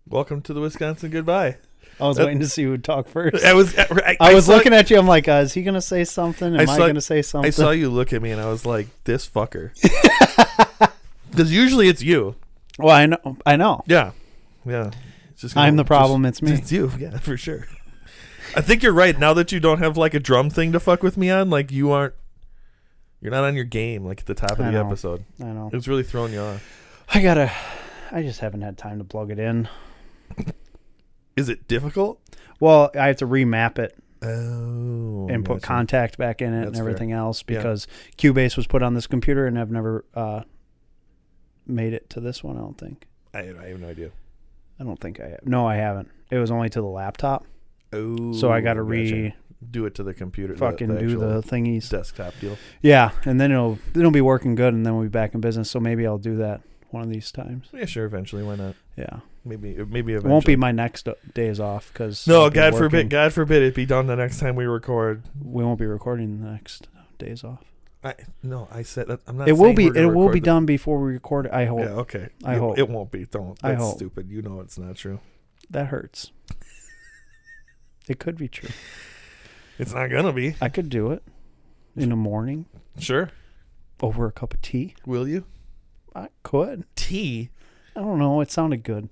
Welcome to the Wisconsin Goodbye. I was waiting to see who would talk first. I was looking at you. I'm like, is he going to say something? Am I going to say something? I saw you look at me, and I was like, this fucker. Because usually it's you. Well, I know. Yeah. Yeah. I'm the problem. It's me. It's you. Yeah, for sure. I think you're right. Now that you don't have like a drum thing to fuck with me on, like you're not on your game like at the top of the episode. I know. It's really throwing you off. I just haven't had time to plug it in. Is it difficult? Well, I have to remap it. Oh. And put contact back in it. That's and everything fair. else because Cubase was put on this computer and I've never made it to this one, I don't think. I have no idea. I don't think I have. No, I haven't. It was only to the laptop. Oh. So I got to do it to the computer. Fucking do the thingies. Desktop deal. Yeah, and then it'll be working good, and then we'll be back in business. So maybe I'll do that one of these times. Yeah, sure. Eventually, why not? Yeah. Maybe eventually. It won't be my next days off because no, God forbid it be done the next time we record. We won't be recording the next days off. I said that. I'm not. It will be. It will be done before we record it. I hope. Yeah. Okay. I hope it won't be. Don't. That's I hope. stupid. You know it's not true. That hurts. It could be true. It's not gonna be. I could do it in the morning. Sure. Over a cup of tea. Will you? I could. Tea? I don't know. It sounded good.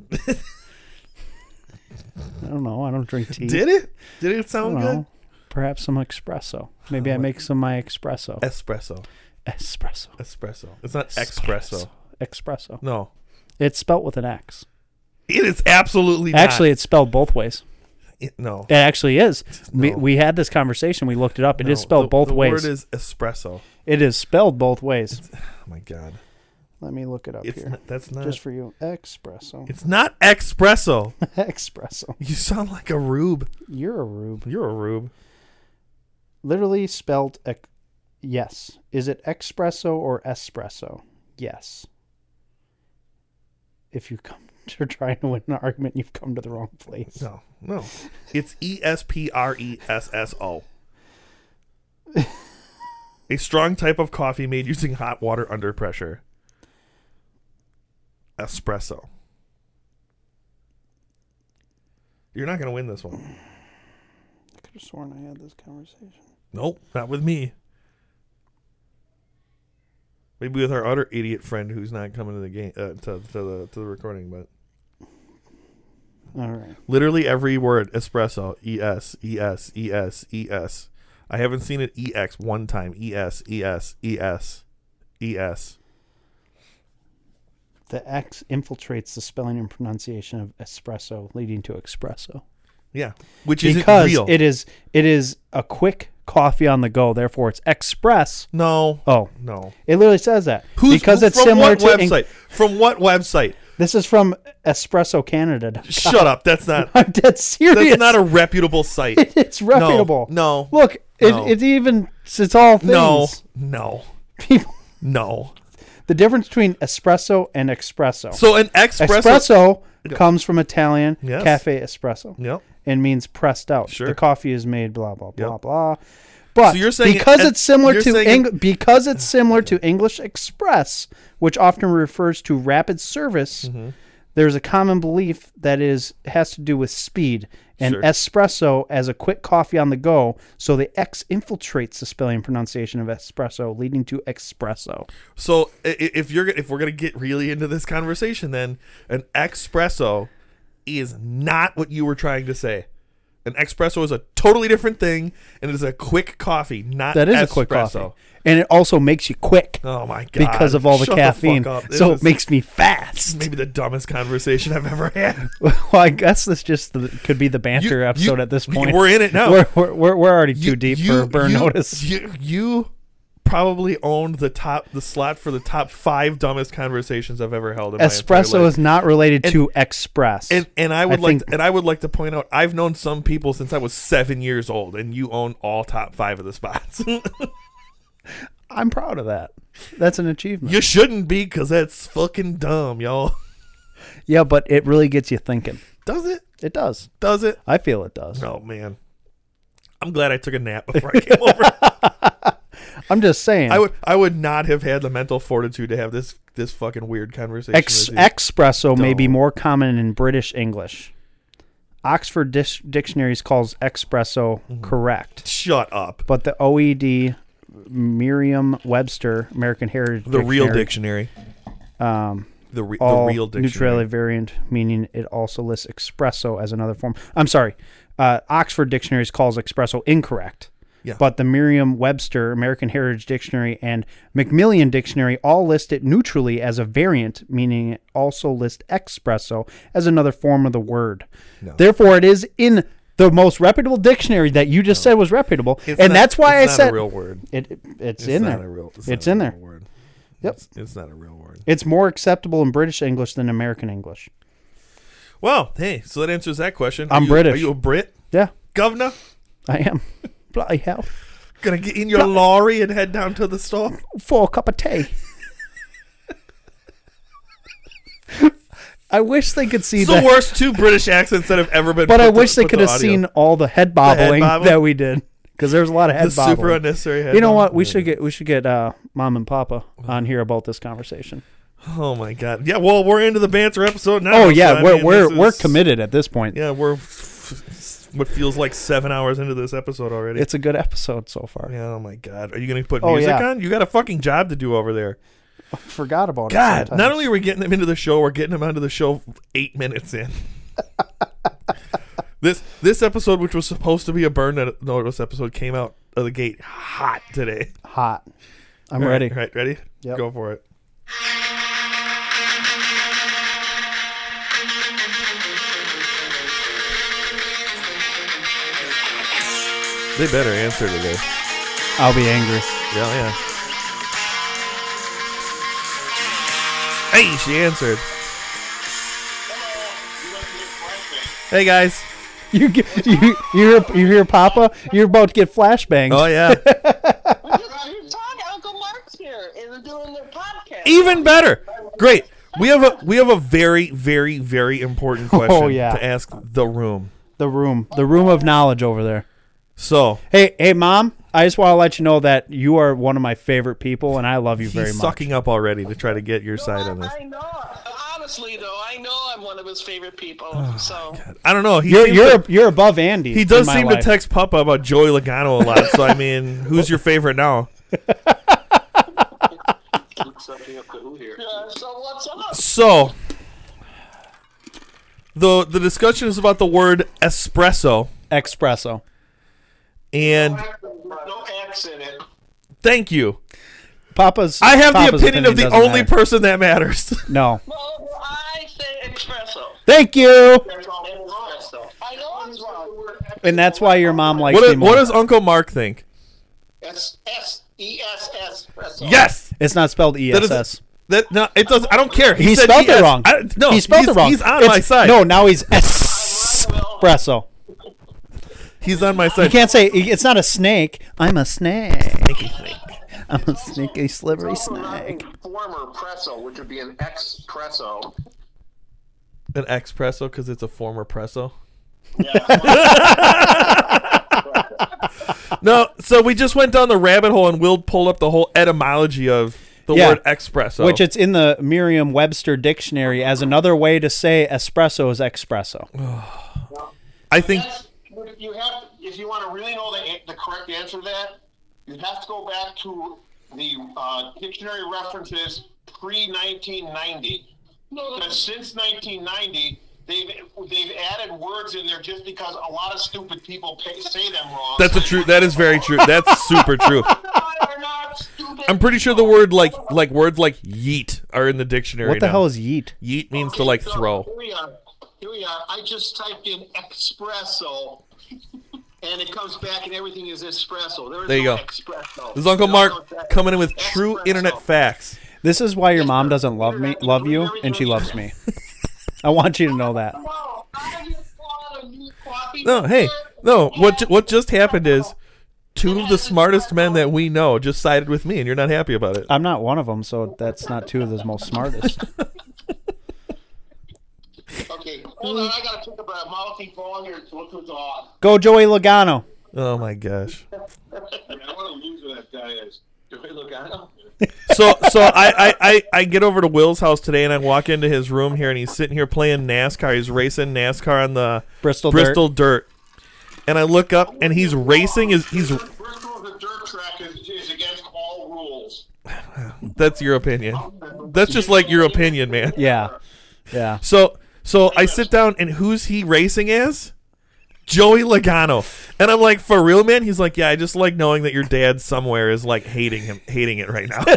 I don't know. I don't drink tea. Did it? Did it sound good? Perhaps some espresso. Maybe I make some of my espresso. Espresso. It's not espresso. Espresso. No. It's spelt with an X. It is absolutely not. Actually, it's spelled both ways. No. It actually is. No. We had this conversation. We looked it up. It is spelled both ways. The word is espresso. It is spelled both ways. Oh, my God. Let me look it up here. That's not. Just for you. Espresso. It's not espresso. Espresso. You sound like a rube. You're a rube. You're a rube. Literally spelled, yes. Is it espresso or espresso? Yes. If you come to trying to win an argument, you've come to the wrong place. No. It's espresso. A strong type of coffee made using hot water under pressure. Espresso. You're not going to win this one. I could have sworn I had this conversation. Nope, not with me. Maybe with our other idiot friend who's not coming to the game to the recording, but all right. Literally every word espresso, es. I haven't seen it ex one time. Es. The X infiltrates the spelling and pronunciation of espresso, leading to espresso. Yeah, which isn't real. Because it is a quick coffee on the go. Therefore, it's express. No. Oh no. It literally says that it's similar to website. From what website? This is from Espresso Canada. Shut up. That's not. I'm dead serious. That's not a reputable site. It's reputable. No. Look, it's all things. No. People. No. The difference between espresso and espresso. So an espresso comes from Italian cafe espresso. Yep. And means pressed out. Sure. The coffee is made blah blah blah blah. But so you're saying because it's similar to English Express, which often refers to rapid service, there's a common belief that has to do with speed. And espresso as a quick coffee on the go, so the X infiltrates the spelling and pronunciation of espresso, leading to espresso. So if we're gonna get really into this conversation, then an espresso is not what you were trying to say. An espresso is a totally different thing, and it is a quick coffee, not that is espresso. A quick coffee. And it also makes you quick. Oh my God. Because of all the caffeine. So it makes me fast. Maybe the dumbest conversation I've ever had. Well, I guess this just could be the banter episode at this point. We're in it now. We're already too deep for burn notice. You probably owned the slot for the top 5 dumbest conversations I've ever held in my entire Espresso life. is not related to express. And I would like to point out, I've known some people since I was 7 years old, and you own all top 5 of the spots. I'm proud of that. That's an achievement. You shouldn't be, because that's fucking dumb, y'all. Yeah, but it really gets you thinking. Does it? It does. Does it? I feel it does. Oh, man. I'm glad I took a nap before I came over. I'm just saying. I would not have had the mental fortitude to have this fucking weird conversation. Espresso may be more common in British English. Oxford Dictionaries calls espresso correct. Shut up. But the OED, Merriam-Webster, American Heritage the real dictionary. The real dictionary. Neutrality variant, meaning it also lists espresso as another form. I'm sorry. Oxford Dictionaries calls espresso incorrect. Yeah. But the Merriam-Webster, American Heritage Dictionary, and Macmillan Dictionary all list it neutrally as a variant, meaning it also lists espresso as another form of the word. No. Therefore, it is in the most reputable dictionary that you just said was reputable, that's why I said it's not a real word. It's in there. It's in there. Word. Yep. It's not a real word. It's more acceptable in British English than American English. Well, hey, so that answers that question. I'm British. Are you a Brit? Yeah. Governor? I am. Bloody hell. Gonna get in your lorry and head down to the store? For a cup of tea. I wish they could see it's the worst two British accents that have ever been. But I wish they could have seen all the head bobbling that we did, because there was a lot of head bobbling. Super unnecessary head. You know what? We should get Mom and Papa on here about this conversation. Oh my God! Yeah, well, we're into the banter episode now. Oh yeah, so, we're committed at this point. Yeah, we're what feels like 7 hours into this episode already. It's a good episode so far. Yeah. Oh my God! Are you going to put music on? You got a fucking job to do over there. I forgot about God, not only are we getting them into the show, we're getting them onto the show 8 minutes in. This episode, which was supposed to be a burn notice episode, came out of the gate hot today. Hot. I'm ready. Right, ready? Yep. Go for it. They better answer today. I'll be angry. Yeah. Hey, she answered. Hey guys. You hear Papa? You're about to get flashbangs. Oh yeah. Uncle Mark's here and doing their podcast. Even better. Great. We have a very, very, very important question to ask the room. The room of knowledge over there. So hey, Mom, I just want to let you know that you are one of my favorite people, and I love you very much. He's sucking up already to try to get your side on this. I know. Honestly, though, I know I'm one of his favorite people. So God. I don't know. You're above Andy. He does seem to text Papa about Joey Logano a lot. So I mean, who's your favorite now? So what's up? So the discussion is about the word espresso. Espresso. And no X in it. Thank you. I have the opinion of the only person that matters. No. Well, I say espresso. Thank you. I know it's wrong. And that's why your mom likes me more. What does Uncle Mark think? S-E-S-S. Yes. It's not spelled E-S-S. No, it does. I don't care. He spelled it wrong. He spelled it wrong. He's on my side. No, now he's espresso. He's on my side. You can't say it's not a snake. I'm a snake. Sneaky snake. I'm a sneaky, slivery snake. Former presso, which would be an espresso. An espresso because it's a former presso. Yeah. No, so we just went down the rabbit hole and Will pulled up the whole etymology of the word espresso, which it's in the Merriam-Webster dictionary as another way to say espresso is espresso. I think. You have, if you want to really know the correct answer to that, you have to go back to the dictionary references pre-1990. Because since 1990, they've added words in there just because a lot of stupid people say them wrong. That is very true. That's super true. I'm pretty sure the word like words like yeet are in the dictionary. What the hell is yeet? Yeet means to like throw. Here we are. I just typed in espresso, and it comes back, and everything is espresso. There you go. Espresso. This is Uncle Mark coming in with true internet facts. This is why your mom doesn't love you, and she loves me. I want you to know that. No. What just happened is two of the smartest men that we know just sided with me, and you're not happy about it. I'm not one of them, so that's not two of the most smartest. Okay, hold on. I gotta take a mouthy phone here to look who's on. Go, Joey Logano. Oh my gosh. I want to lose who that guy is. Joey Logano. So I get over to Will's house today, and I walk into his room here, and he's sitting here playing NASCAR. He's racing NASCAR on the Bristol Dirt. And I look up, and he's racing. Bristol, the dirt track, is against all rules. That's your opinion. That's just like your opinion, man. Yeah. So I sit down, and who's he racing as? Joey Logano. And I'm like, for real, man? He's like, yeah, I just like knowing that your dad somewhere is like hating it right now.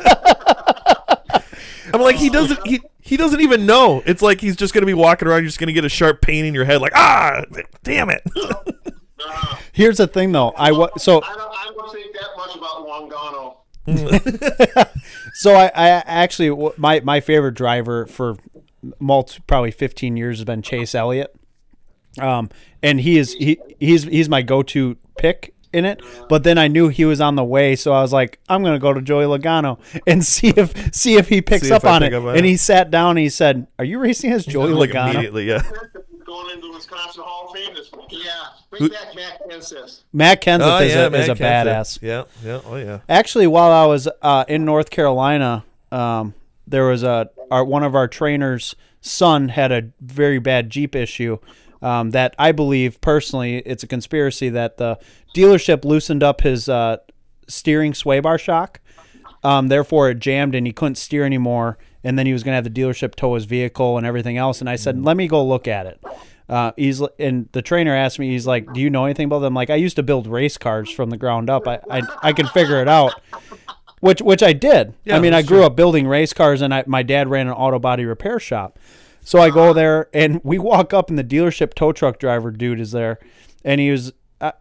I'm like, he doesn't even know. It's like he's just gonna be walking around, you're just gonna get a sharp pain in your head, like, damn it. Here's the thing, though. I don't think that much about Logano. So I actually, my favorite driver for probably 15 years has been Chase Elliott. And he's my go-to pick in it, but then I knew he was on the way, so I was like, I'm gonna go to Joey Logano and see if he picks up on it. And he sat down and he said, "Are you racing as Joey Logano?" Immediately, yeah. Going into Wisconsin Hall of Fame this week. Yeah, bring back Matt Kenseth. Matt Kenseth is a badass. Yeah, oh yeah. Actually, while I was in North Carolina, there was one of our trainers' son had a very bad Jeep issue. That I believe personally, it's a conspiracy that the dealership loosened up his steering sway bar shock. Therefore, it jammed and he couldn't steer anymore. And then he was going to have the dealership tow his vehicle and everything else. And I said, let me go look at it. And the trainer asked me, he's like, do you know anything about them? I'm like, I used to build race cars from the ground up. I can figure it out. Which I did. Yeah, I mean, I grew up building race cars, and my dad ran an auto body repair shop. So I go there, and we walk up, and the dealership tow truck driver dude is there, and he was.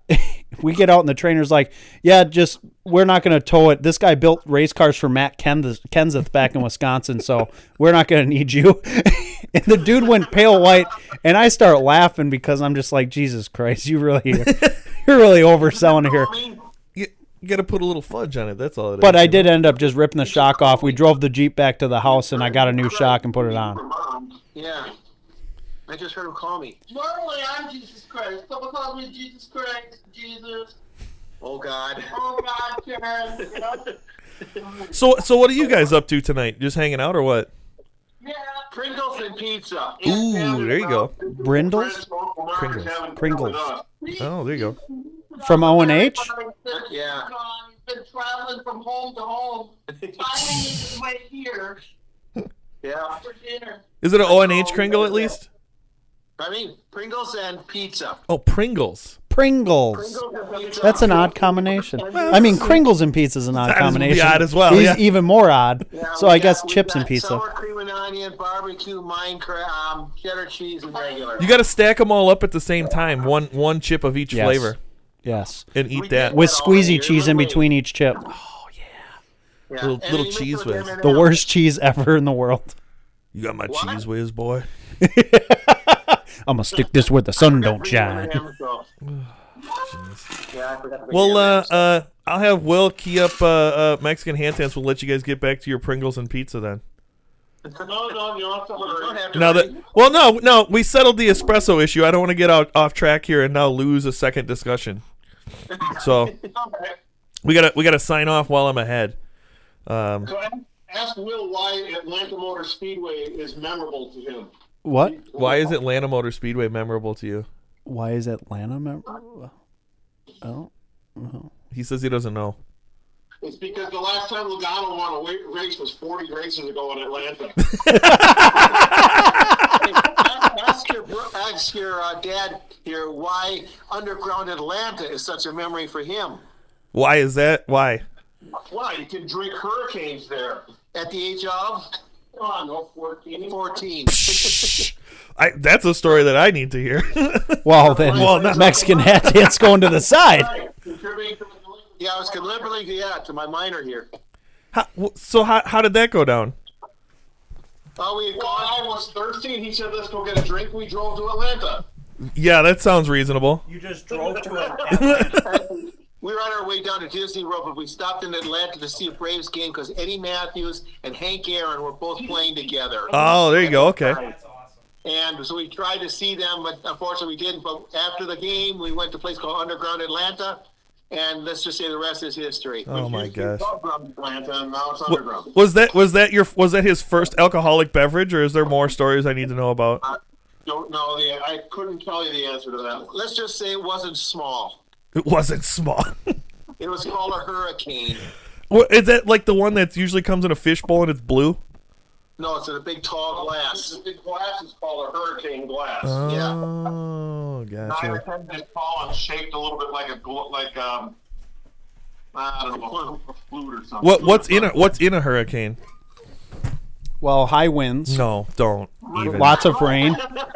We get out, and the trainer's like, "Yeah, we're not going to tow it. This guy built race cars for Matt Kenseth back in Wisconsin, so we're not going to need you." And the dude went pale white, and I start laughing because I'm just like, Jesus Christ, you're really overselling it here. You got to put a little fudge on it. That's all it is. But I did end up just ripping the shock off. We drove the Jeep back to the house, and I got a new shock and put it on. Yeah. I just heard him call me. Normally, I'm Jesus Christ. Someone calls me Jesus Christ. Jesus. Oh, God. Oh, God, Karen. So what are you guys up to tonight? Just hanging out or what? Yeah, Pringles and pizza. Ooh, there you go. Brindles? Pringles. Oh, there you go. From O&H? Yeah. Been traveling from home to home. Finally right here. Yeah. For dinner. Is it an O&H Kringle at least? I mean, Pringles and pizza. Oh, Pringles. Pringles. That's an odd combination. I mean, Kringles and pizza is an odd combination. That is odd as well. He's even more odd. Yeah, so I guess chips and pizza. Sour cream and onion, barbecue, cheddar cheese, and regular. You got to stack them all up at the same time. One chip of each flavor. Yes. And eat that. With squeezy cheese in between each chip. Oh, yeah. Little cheese whiz. The worst cheese ever in the world. You got my cheese whiz, boy. I'm going to stick this where the sun don't shine. Well, I'll have Will key up Mexican hand sands. We'll let you guys get back to your Pringles and pizza then. No, you don't have to. No, we settled the espresso issue. I don't want to get off track here and now lose a second discussion. So we gotta sign off while I'm ahead. So ask Will why Atlanta Motor Speedway is memorable to him. What? Why is Atlanta Motor Speedway memorable to you? Why is Atlanta memorable? Oh. He says he doesn't know. It's because the last time Logano won a race was 40 races ago in Atlanta. Ask your dad here why Underground Atlanta is such a memory for him. Why is that? Why? Why? You can drink hurricanes there. At the age of? Oh, no, 14. 14. That's a story that I need to hear. Well, then Mexican hat dance going to the side. Yeah, I was contributing to my minor here. How did that go down? I was thirsty, and he said, let's go get a drink. We drove to Atlanta. Yeah, that sounds reasonable. You just drove to Atlanta. We were on our way down to Disney World, but we stopped in Atlanta to see a Braves game because Eddie Matthews and Hank Aaron were both playing together. Oh, there you go. Okay. That's awesome. And so we tried to see them, but unfortunately we didn't. But after the game, we went to a place called Underground Atlanta, And let's just say the rest is history. Oh my gosh! Atlanta, and now it's underground. Was that his first alcoholic beverage, or is there more stories I need to know about? I don't know. I couldn't tell you the answer to that. Let's just say it wasn't small. It wasn't small. It was called a Hurricane. What, is that like the one that usually comes in a fishbowl and it's blue? No, it's in a big tall glass. The big glass is called a Hurricane glass. Oh, gotcha. 9 or 10 feet tall and shaped a little bit like I don't know, a flute or something. What's in a hurricane? Well, high winds. No, don't even. Lots of rain.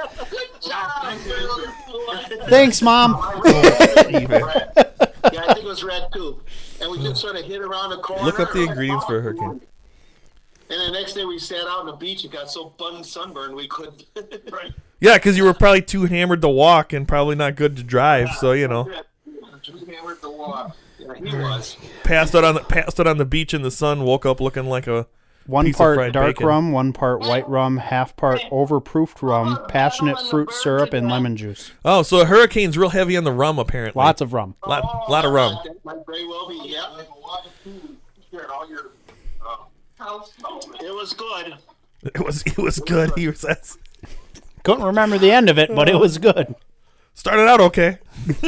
Thanks, Mom. Even. Yeah, I think it was red too. And we just sort of hit around the corner. Look up the ingredients for a hurricane. And the next day we sat out on the beach and got so sunburned we couldn't. Right. Yeah, because you were probably too hammered to walk and probably not good to drive. So Too hammered to walk. Yeah, he was. Passed out on the beach in the sun. Woke up looking like a one piece of part fried dark bacon. rum, one part white rum, half part overproofed rum, passionate fruit syrup, and lemon juice. Oh, so a hurricane's real heavy on the rum, apparently. Lots of rum. Lot of rum. That might very well be. Yeah. It was good. It was good. He says. Couldn't remember the end of it, but it was good. Started out okay.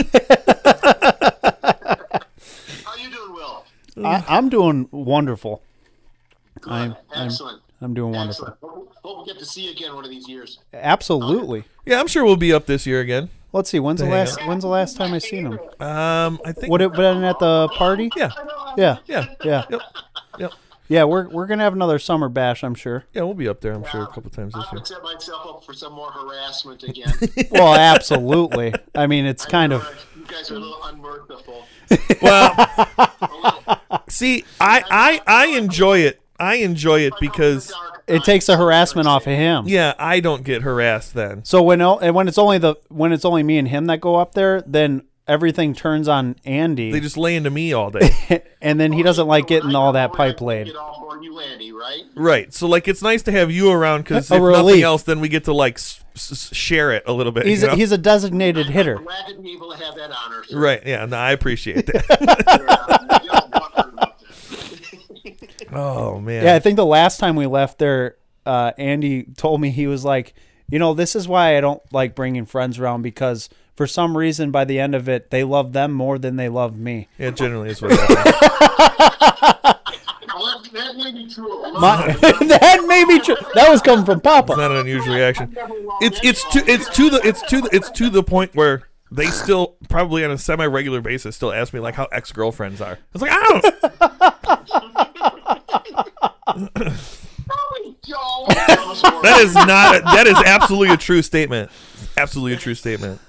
How you doing, Will? I'm doing wonderful. Excellent. I'm doing wonderful. Excellent. Hope we get to see you again one of these years. Absolutely. Yeah, I'm sure we'll be up this year again. Let's see. When's the last time I seen him? I think. Would it been at the party? Yeah. Yeah. Yeah. Yeah. Yep. Yeah, we're gonna have another summer bash, I'm sure. Yeah, we'll be up there, I'm sure, a couple times this I'll year. set myself up for some more harassment again. Well, absolutely. I mean, it's kind of. You guys are a little unmerciful. Well, see, I enjoy it. I enjoy it because It takes the harassment off of him. yeah, I don't get harassed then. So when it's only me and him that go up there, then everything turns on Andy. They just lay into me all day. And then he doesn't like getting all that pipe laid. Get all for you, Andy, right? Right. So like it's nice to have you around because A if nothing relief. else, then we get to like share it a little bit. He's you know? he's a designated hitter. I'm glad to be able to have that honor. Sir. Right. Yeah. No, I appreciate that. Oh man. Yeah, I think the last time we left there, Andy told me, he was like, this is why I don't like bringing friends around, because for some reason by the end of it, they love them more than they love me. Yeah, generally is what happens. That may be true. That may be true. That was coming from Papa. Not an unusual reaction. It's to the point where they still probably on a semi-regular basis still ask me like how ex-girlfriends are. It's like I don't. That is absolutely a true statement. Absolutely a true statement.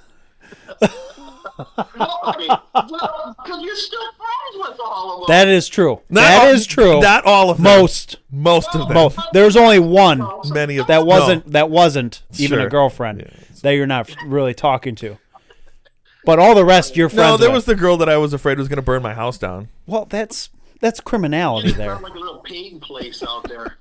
Because you're still friends with all of them. That is true. Not That all- is true. Not all of them. Most of them. There's only one Many of that no. wasn't even a Sure. girlfriend Yeah. that you're not really talking to. But all the rest you're friends No, there with. was the girl that I was afraid was going to burn my house down. Well, that's criminality You there. sound like a little Peyton place out there.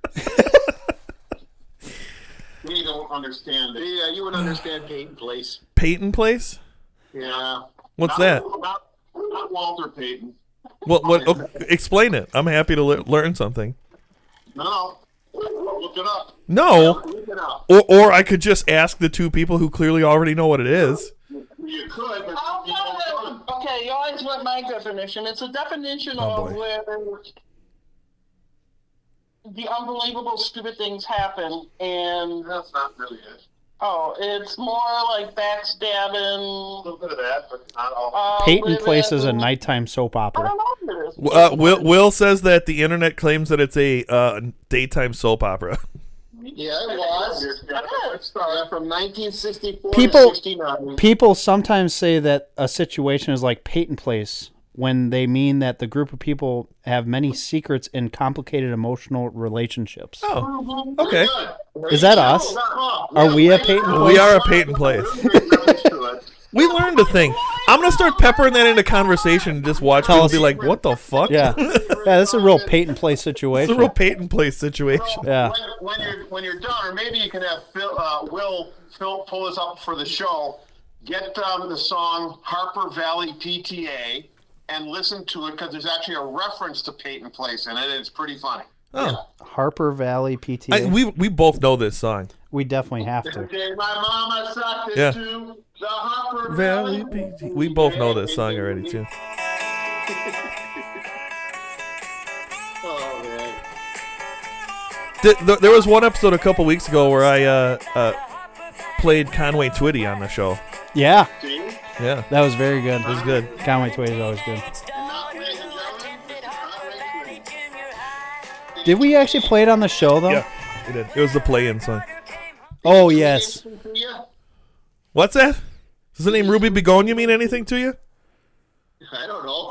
You don't understand it. Yeah, you would understand Peyton Place. Peyton Place? Yeah. What's that? Not Walter Payton. What? Explain it. I'm happy to learn something. No. Look it up. No. Look it up. Or I could just ask the two people who clearly already know what it is. You could, but I'll you don't tell want you. Okay, you always want my definition. It's a definition Oh, of boy. where the unbelievable stupid things happen, and That's not really it. it's more like A backstabbing. little bit of that, but not all. Peyton Place is a living- nighttime soap I opera. don't know what it is. Will says that the internet claims that it's a daytime soap opera. Yeah, it was. It started from 1964 People- to 69. People sometimes say that a situation is like Peyton Place when they mean that the group of people have many secrets and complicated emotional relationships. Oh, okay. Is that us? Are we a Peyton Place? We are a Peyton Place. We learned a thing. I'm gonna start peppering that into conversation and just watch Tell people us- be like, "What the fuck?" Yeah. Yeah, this is a real Peyton Place It's situation. a real Peyton Place situation. Yeah. When you're done, or maybe you can have Will pull this up for the show. Get the song Harper Valley PTA. and listen to it because there's actually a reference to Peyton Place in it. It's pretty funny. Oh, Harper Valley PTA. we both know this song. We definitely have to. Okay, my mama sucked it Yeah. to the Harper Valley Valley. PT. We both know this song already too. Oh, man. There was one episode a couple weeks ago where I played Conway Twitty on the show. Yeah, See? Yeah, that was very good. it was good. Conway Twitty is always good. And now, ladies and gentlemen, Did we actually play it on the show though? Yeah, it did. It was the play-in song. Oh yes. What's that? Does the name Ruby Begonia mean anything to you? I don't know.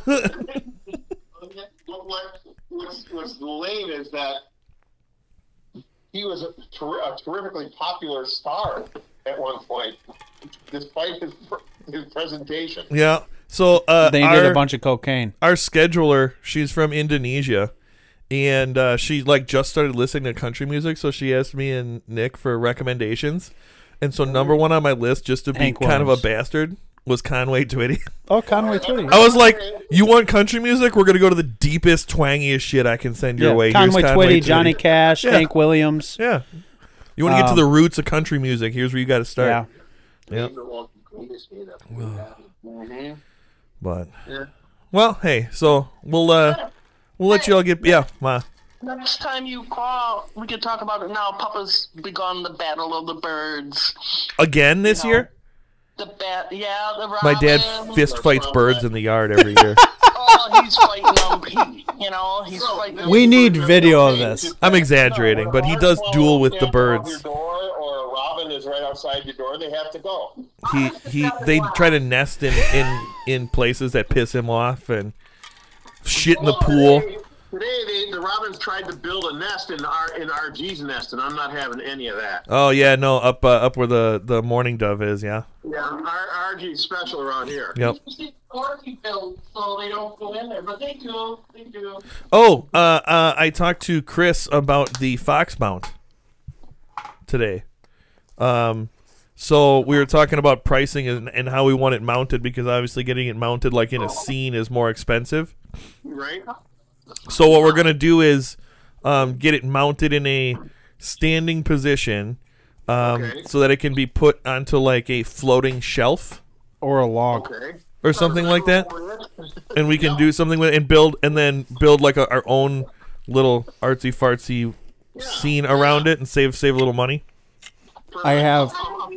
What's lame is that he was a terrifically popular star at one point, despite his presentation. Yeah. So They did a bunch of cocaine. our scheduler, she's from Indonesia, and she like just started listening to country music, so she asked me and Nick for recommendations. And so number one on my list, just to be Hank kind of a Williams. bastard, was Conway Twitty. Oh, Conway Twitty. I was like, you want country music? We're going to go to the deepest, twangiest shit I can send your way. Conway Here's Twitty, Johnny Cash, Yeah. Hank Williams. Yeah. You want to get to the roots of country music, here's where you got to start. Yeah. Yep. Mhm. But, Yeah. well, hey, so we'll let you all get, yeah, Ma. Next time you call, we can talk about it now. Papa's begun the Battle of the Birds. Again this year? The the My dad robin. fist fights birds in the yard every year. Oh, he's fighting them. He's fighting them. We need video of this. I'm exaggerating, but he does duel with the birds. Your door or a robin is right outside your door. They have to go. They try to nest in places that piss him off and shit in the pool. Today, the robins tried to build a nest in RG's nest, and I'm not having any of that. Oh yeah, no, up where the mourning dove is, yeah. Yeah, RG's special around here. Yep. Built so they don't go in there, but they do. Oh, I talked to Chris about the fox mount today. So we were talking about pricing and how we want it mounted, because obviously getting it mounted like in a scene is more expensive. Right? So what we're gonna do is get it mounted in a standing position, Okay. so that it can be put onto like a floating shelf Or a log. Okay. or something like that, and we can do something with it and build like our own little artsy fartsy scene around it and save a little money. I have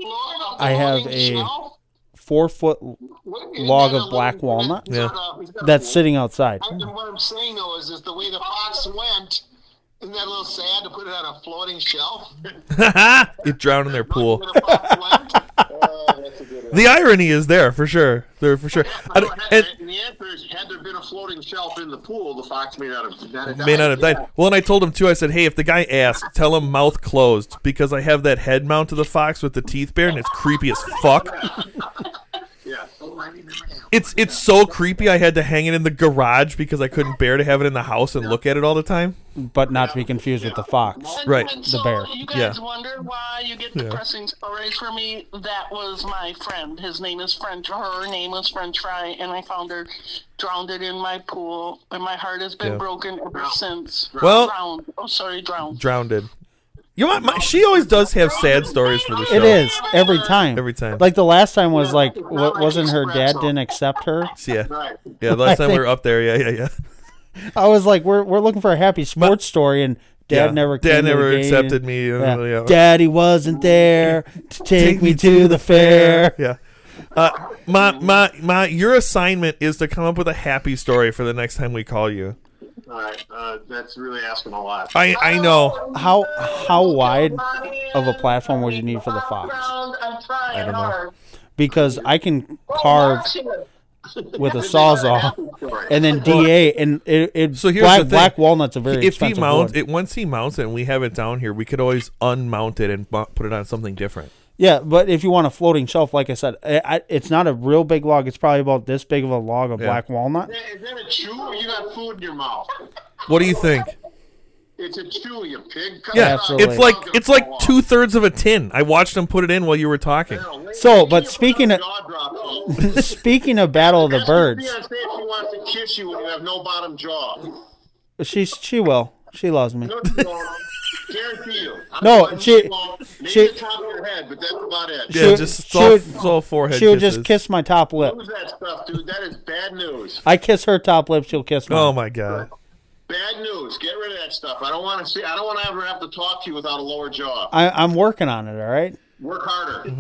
a 4-foot log of black walnut Yeah. that's sitting outside. And what I'm saying though is the way the fox went. Isn't that a little sad to put it on a floating shelf? It drowned in their pool. Where the fox went? That's a good one. The irony is there for sure. There for sure. And And the answer is, had there been a floating shelf in the pool, the fox may not have died. may not have died. Well, and I told him too. I said, "Hey, if the guy asks, tell him mouth closed, because I have that head mount to the fox with the teeth bare, and it's creepy as fuck. Yeah. Oh, I remember now. It's so creepy. I had to hang it in the garage because I couldn't bear to have it in the house and look at it all the time. But not to be confused with the fox. Right. And The so bear. You guys Yeah. wonder why you get depressing stories from me? That was my friend. His name is French. Her name was French Fry, and I found her drowned in my pool, and my heart has been Yeah. broken ever since. Well- drowned. Oh, sorry, drowned. Drowned. You know what? She always does have sad stories for the show. It is every time. Every time. Like the last time was like, wasn't her dad didn't accept her? Yeah. Right. Yeah. The last time we were up there. Yeah. I was like, we're looking for a happy sports story, and Dad Yeah. never came Dad to the never game. accepted me. Yeah. Yeah. Daddy wasn't there to take me to the fair. Yeah. Ma, your assignment is to come up with a happy story for the next time we call you. All right. That's really asking a lot. I know. How wide of a platform would you need for the fox? I'm trying I don't know. hard. Because I can carve with a sawzall and then DA, and it So here's the thing. black walnut's a very If he expensive mounts wood. it, once he mounts it and we have it down here, we could always unmount it and put it on something different. Yeah, but if you want a floating shelf, like I said, it's not a real big log. It's probably about this big of a log of Yeah. black walnut. Is that a chew or you got food in your mouth? What do you think? It's a chew, you pig. Cut Yeah, it out. absolutely. it's like 2/3 of a tin. I watched him put it in while you were talking. So, but speaking of Battle of the Birds, Beyonce if she wants to kiss you when you have no bottom jaw. she will. She loves me. No, she won't. Guarantee you. No, she- Maybe the top of your head, but that's about it. Yeah, just it's all forehead She would kisses. just kiss my top lip. Lose that stuff, dude. That is bad news. I kiss her top lip, she'll kiss mine. Oh my god. Bad news. Get rid of that stuff. I don't want to see. I don't want to ever have to talk to you without a lower jaw. I'm working on it. All right. Work harder.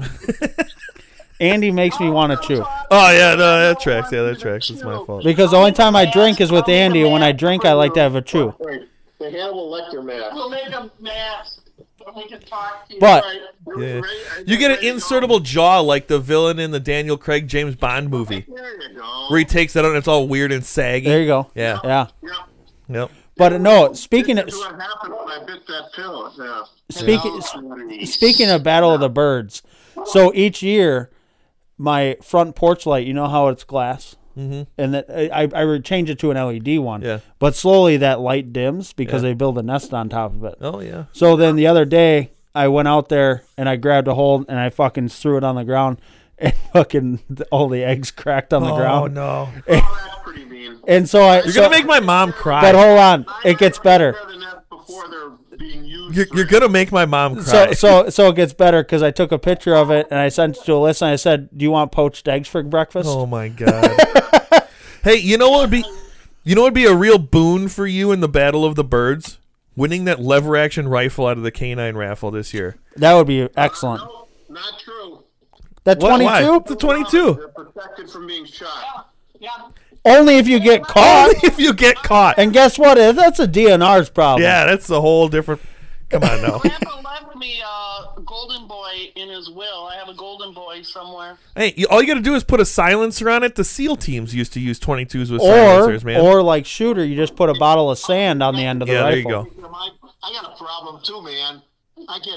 Andy makes me want to chew Oh yeah, no, that tracks. Yeah, that tracks. It's my fault. because the only time I drink is with Andy, and when I drink, I like to have a chew. Right. The Hannibal Lecter mask. We'll make a mask. We can talk to you. But Right. Yeah. Ready? You get an insertable jaw like the villain in the Daniel Craig James Bond movie, There you go. where he takes that out and it's all weird and saggy. there you go. Yeah. Yeah. Yep. Yep. But no, speaking of This is what happened when I bit that pill. Yeah. speaking of Battle of the Birds, so each year, my front porch light, you know how it's glass, and that I would change it to an LED one. Yeah. But slowly that light dims because Yeah. they build a nest on top of it. Oh yeah. So then the other day, I went out there and I grabbed a hold and I fucking threw it on the ground, and fucking all the eggs cracked on the Oh ground. no. Oh, that's pretty mean. And so You're gonna make my mom cry. But hold on, it gets better. Than that before they're being used. You're gonna make my mom cry. So it gets better because I took a picture of it and I sent it to Alyssa and I said, "Do you want poached eggs for breakfast?" Oh my god. Hey, you know what would be a real boon for you in the Battle of the Birds? Winning that lever action rifle out of the K9 raffle this year. That would be excellent. No, not true. That Why? 22? It's a 22. They're protected from being shot. Yeah. Only if you get caught. Only if you get caught. And guess what? That's a DNR's problem. Yeah, that's a whole different. Come on now. Grandpa left me a golden boy in his will. I have a golden boy somewhere. Hey, all you got to do is put a silencer on it. The SEAL teams used to use 22s with silencers, man. Or like shooter, you just put a bottle of sand on the end of the Yeah, there rifle. you go. I got a problem too, man. I get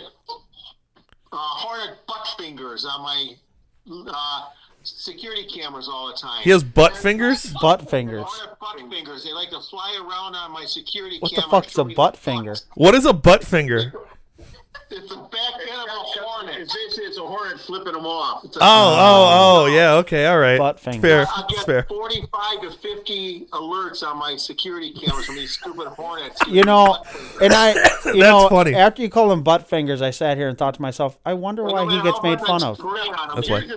hornet butt fingers on my security cameras all the time. He has butt fingers? Butt fingers. Hornet butt fingers. They like to fly around on my security What the camera. fuck's a butt finger? What is a butt finger? It's the back end of a hornet. It's basically a hornet flipping them off. It's a- Oh, yeah, okay, all right. Butt finger. Fair, I it's get fair. 45 to 50 alerts on my security cameras from these stupid hornets. You know, and funny. after you call them butt fingers, I sat here and thought to myself, I wonder why he gets made fun of. That's why.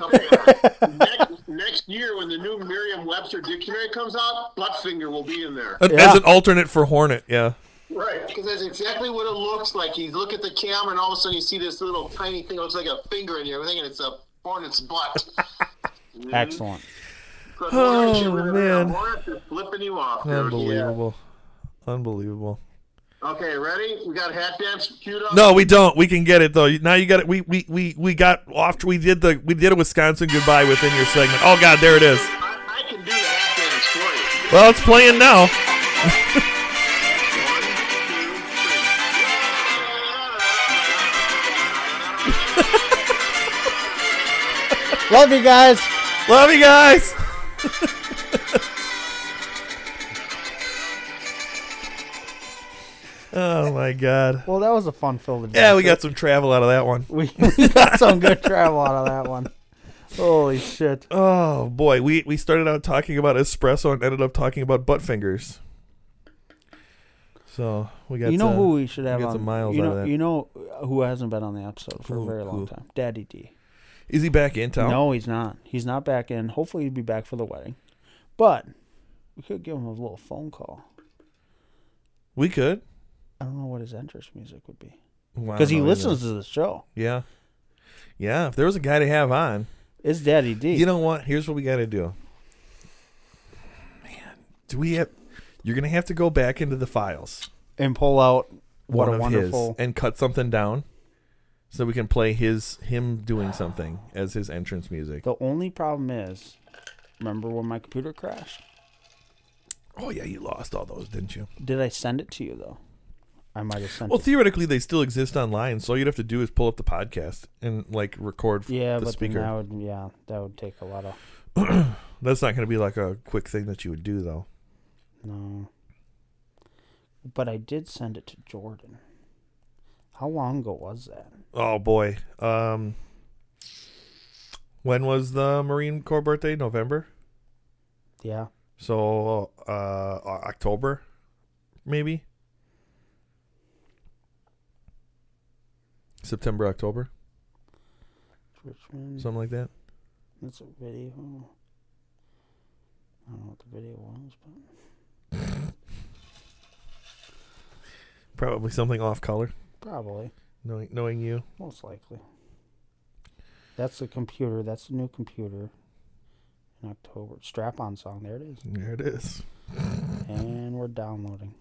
Next year, when the new Merriam-Webster dictionary comes out, butt finger will be in there. Yeah. As an alternate for hornet, yeah. Right, because that's exactly what it looks like. You look at the camera, and all of a sudden you see this little tiny thing that looks like a finger in your thing, and it's a hornet's butt. Excellent. Oh, man. Hornets is flipping you off. dude. Unbelievable. Unbelievable. Okay, ready? We got hat dance queued up. No, we don't. We can get it though. Now you got it. We got off. We did a Wisconsin goodbye within your segment. Oh God, there it is. I can do the hat dance for you. Well, it's playing now. Love you guys. Love you guys. Oh my God. Well, that was a fun-filled adventure. Yeah, we got some travel out of that one. We got some good travel out of that one. Holy shit. Oh boy, we started out talking about espresso and ended up talking about butt fingers. So we got. You know who we should have got on? some miles you out know, of that. you know who hasn't been on the episode for Who- a very long who? time? Daddy D. Is he back in town? No, he's not. He's not back in. Hopefully, he'll be back for the wedding. But we could give him a little phone call. We could. I don't know what his entrance music would be Well, I because don't he know listens either. to the show. Yeah. Yeah. If there was a guy to have on, It's Daddy D. you know what? Here's what we got to do. Man, do we have? You're gonna have to go back into the files. and pull out what One a of wonderful. his and cut something down, so we can play him doing something as his entrance music. The only problem is, remember when my computer crashed? Oh yeah, you lost all those, didn't you? Did I send it to you though? I might have sent Well, it. theoretically, they still exist online. So all you'd have to do is pull up the podcast and like record Yeah, the but speaker. then that would take a lot of. That's not going to be like a quick thing that you would do, though. No. But I did send it to Jordan. How long ago was that? Oh boy. When was the Marine Corps birthday? November? Yeah. So October, maybe? September, October? Richmond. Something like that. That's a video. I don't know what the video was, but Probably something off color. probably. Knowing you. Most likely. That's the computer. That's the new computer. In October. Strap-on song. There it is. There it is. And we're downloading.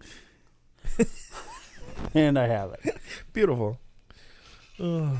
And I have it. Beautiful. Oh.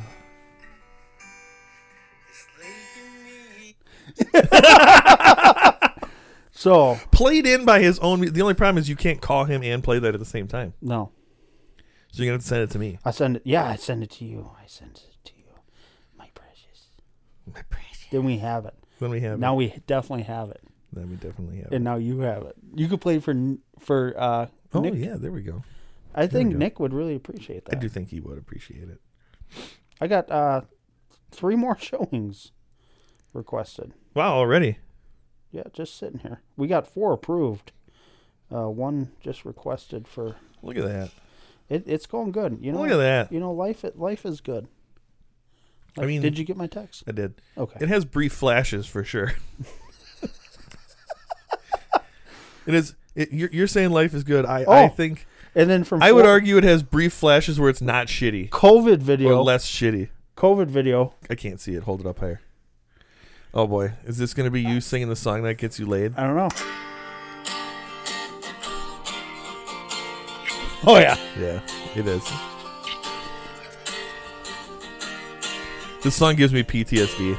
So Played in by his own. The only problem is you can't call him and play that at the same time. no, So you're going to send it to me. I send it. Yeah, I send it to you. I send it to you, my precious. My precious. Then we have it. When we have Now it. we definitely have it, Then we definitely have it. and now you have it. You could play for Oh, Nick. yeah. There we go. I think go. Nick would really appreciate that. I do think he would appreciate it. I got 3 more showings requested. Wow, already. Yeah, just sitting here. We got 4 approved. 1 just requested for. Look at that. It's going good. You know. Look at that. You know, life is good. I mean, did you get my text? I did. Okay. It has brief flashes for sure. It is. You're saying life is good. I think. And then from I would argue it has brief flashes where it's not shitty COVID video. or less shitty. COVID video. I can't see it. Hold it up higher. Oh boy, is this going to be you singing the song that gets you laid? I don't know. Oh yeah. Yeah, it is. This song gives me PTSD.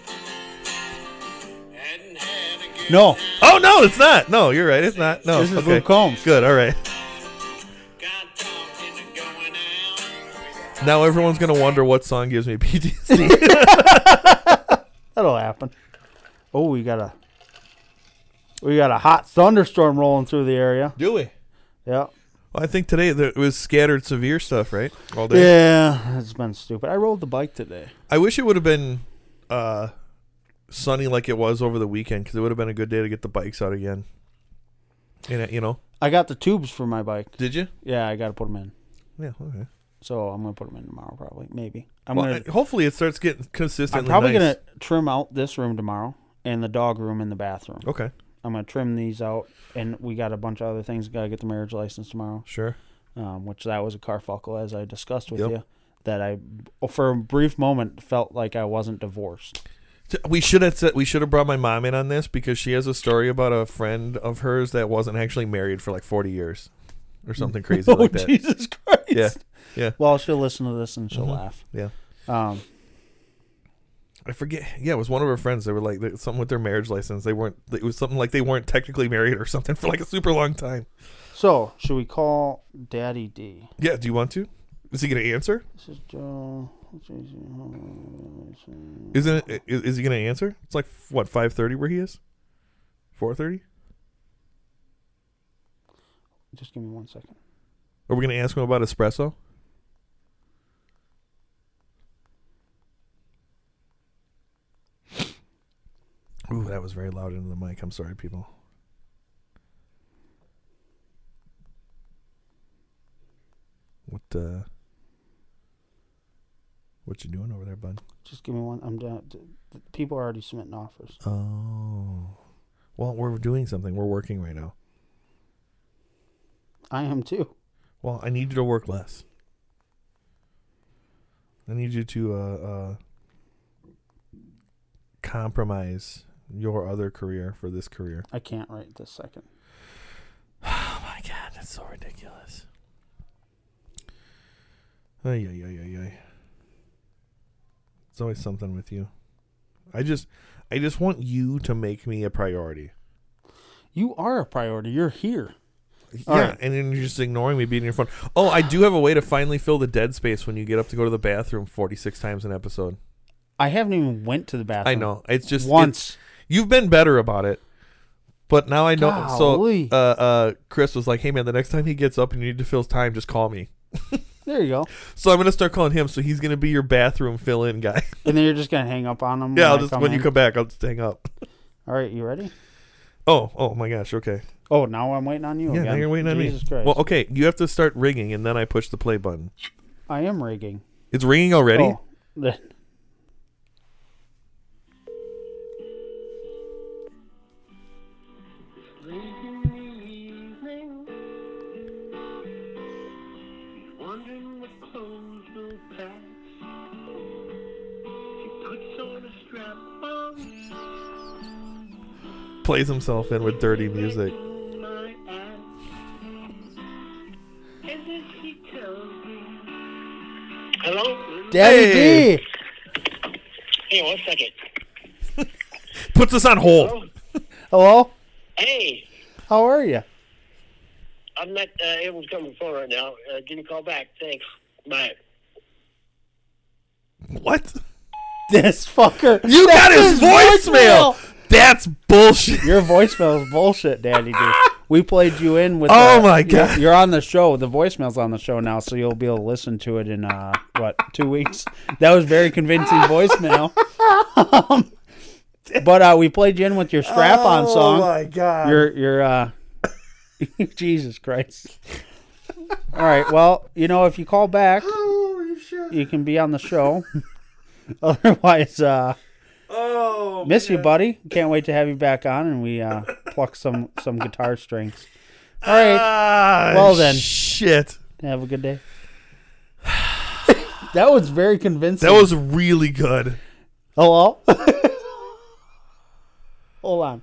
No. Oh no, it's not. No, you're right. It's not. No. This is okay. Luke Combs. Good. All right. Now everyone's gonna wonder what song gives me PTSD. That'll happen. Oh, we got a hot thunderstorm rolling through the area. Do we? Yeah. Well, I think today it was scattered severe stuff, right? All day. Yeah, it's been stupid. I rode the bike today. I wish it would have been sunny like it was over the weekend because it would have been a good day to get the bikes out again. And you know. I got the tubes for my bike. Did you? Yeah, I got to put them in. Yeah. Okay. So I'm gonna put them in tomorrow, probably. Maybe. Hopefully it starts getting consistently. I'm probably nice. gonna trim out this room tomorrow and the dog room and the bathroom. Okay. I'm gonna trim these out, and we got a bunch of other things. Got to get the marriage license tomorrow. Sure. Which that was a carfuckle, as I discussed with Yep. you. That I, for a brief moment, felt like I wasn't divorced. We should have brought my mom in on this because she has a story about a friend of hers that wasn't actually married for like 40 years or something crazy like that. Jesus Christ! Yeah. Yeah. Well, she'll listen to this and she'll laugh. Yeah. I forget. Yeah, it was one of her friends. They were like something with their marriage license. It was something like they weren't technically married or something for like a super long time. So, should we call Daddy D? Yeah. Do you want to? Is he going to answer? This is Joe. Isn't it? Is he going to answer? It's like what 5:30 where he is. 4:30. Just give me 1 second. Are we going to ask him about espresso? Ooh, that was very loud into the mic. I'm sorry, people. What you doing over there, bud? Just give me one. I'm done. People are already submitting offers. Oh. Well, we're doing something. We're working right now. I am too. Well, I need you to work less. I need you to compromise your other career for this career. I can't right this second. Oh my God, that's so ridiculous. Ay. It's always something with you. I just want you to make me a priority. You are a priority. You're here. Yeah, right. and then you're just ignoring me being your phone. Oh, I do have a way to finally fill the dead space when you get up to go to the bathroom 46 times an episode. I haven't even went to the bathroom. I know. It's just once. you've been better about it, But now I know. Golly. So Chris was like, hey, man, the next time he gets up and you need to fill his time, just call me. There you go. So I'm going to start calling him. So he's going to be your bathroom fill-in guy. And then you're just going to hang up on him? Yeah, when you come back, I'll just hang up. All right, you ready? Oh my gosh, okay. Oh, now I'm waiting on you again. Yeah, now you're waiting on Jesus me. Christ. Well, okay, you have to start ringing, and then I push the play button. I am rigging. It's ringing already? Oh. Plays himself in with dirty music. Hello? Daddy Hey. D! Hey, 1 second. Puts us on hold. Hello? Hello? Hey, How are you? I'm not able to come to the phone right now. Give me a call back. Thanks. Bye. What? This fucker. You got his voicemail! That's bullshit. Your voicemail is bullshit, Daddy D. We played you in with. Oh my God. You're on the show. The voicemail's on the show now, so you'll be able to listen to it in 2 weeks. That was very convincing voicemail. But we played you in with your strap-on song. Oh my God. Your Jesus Christ. All right. Well, if you call back, you can be on the show. Otherwise, miss you, buddy. Can't wait to have you back on, and we pluck some guitar strings. All right. Well then. Shit. Have a good day. That was very convincing. That was really good. Hello? Hold on.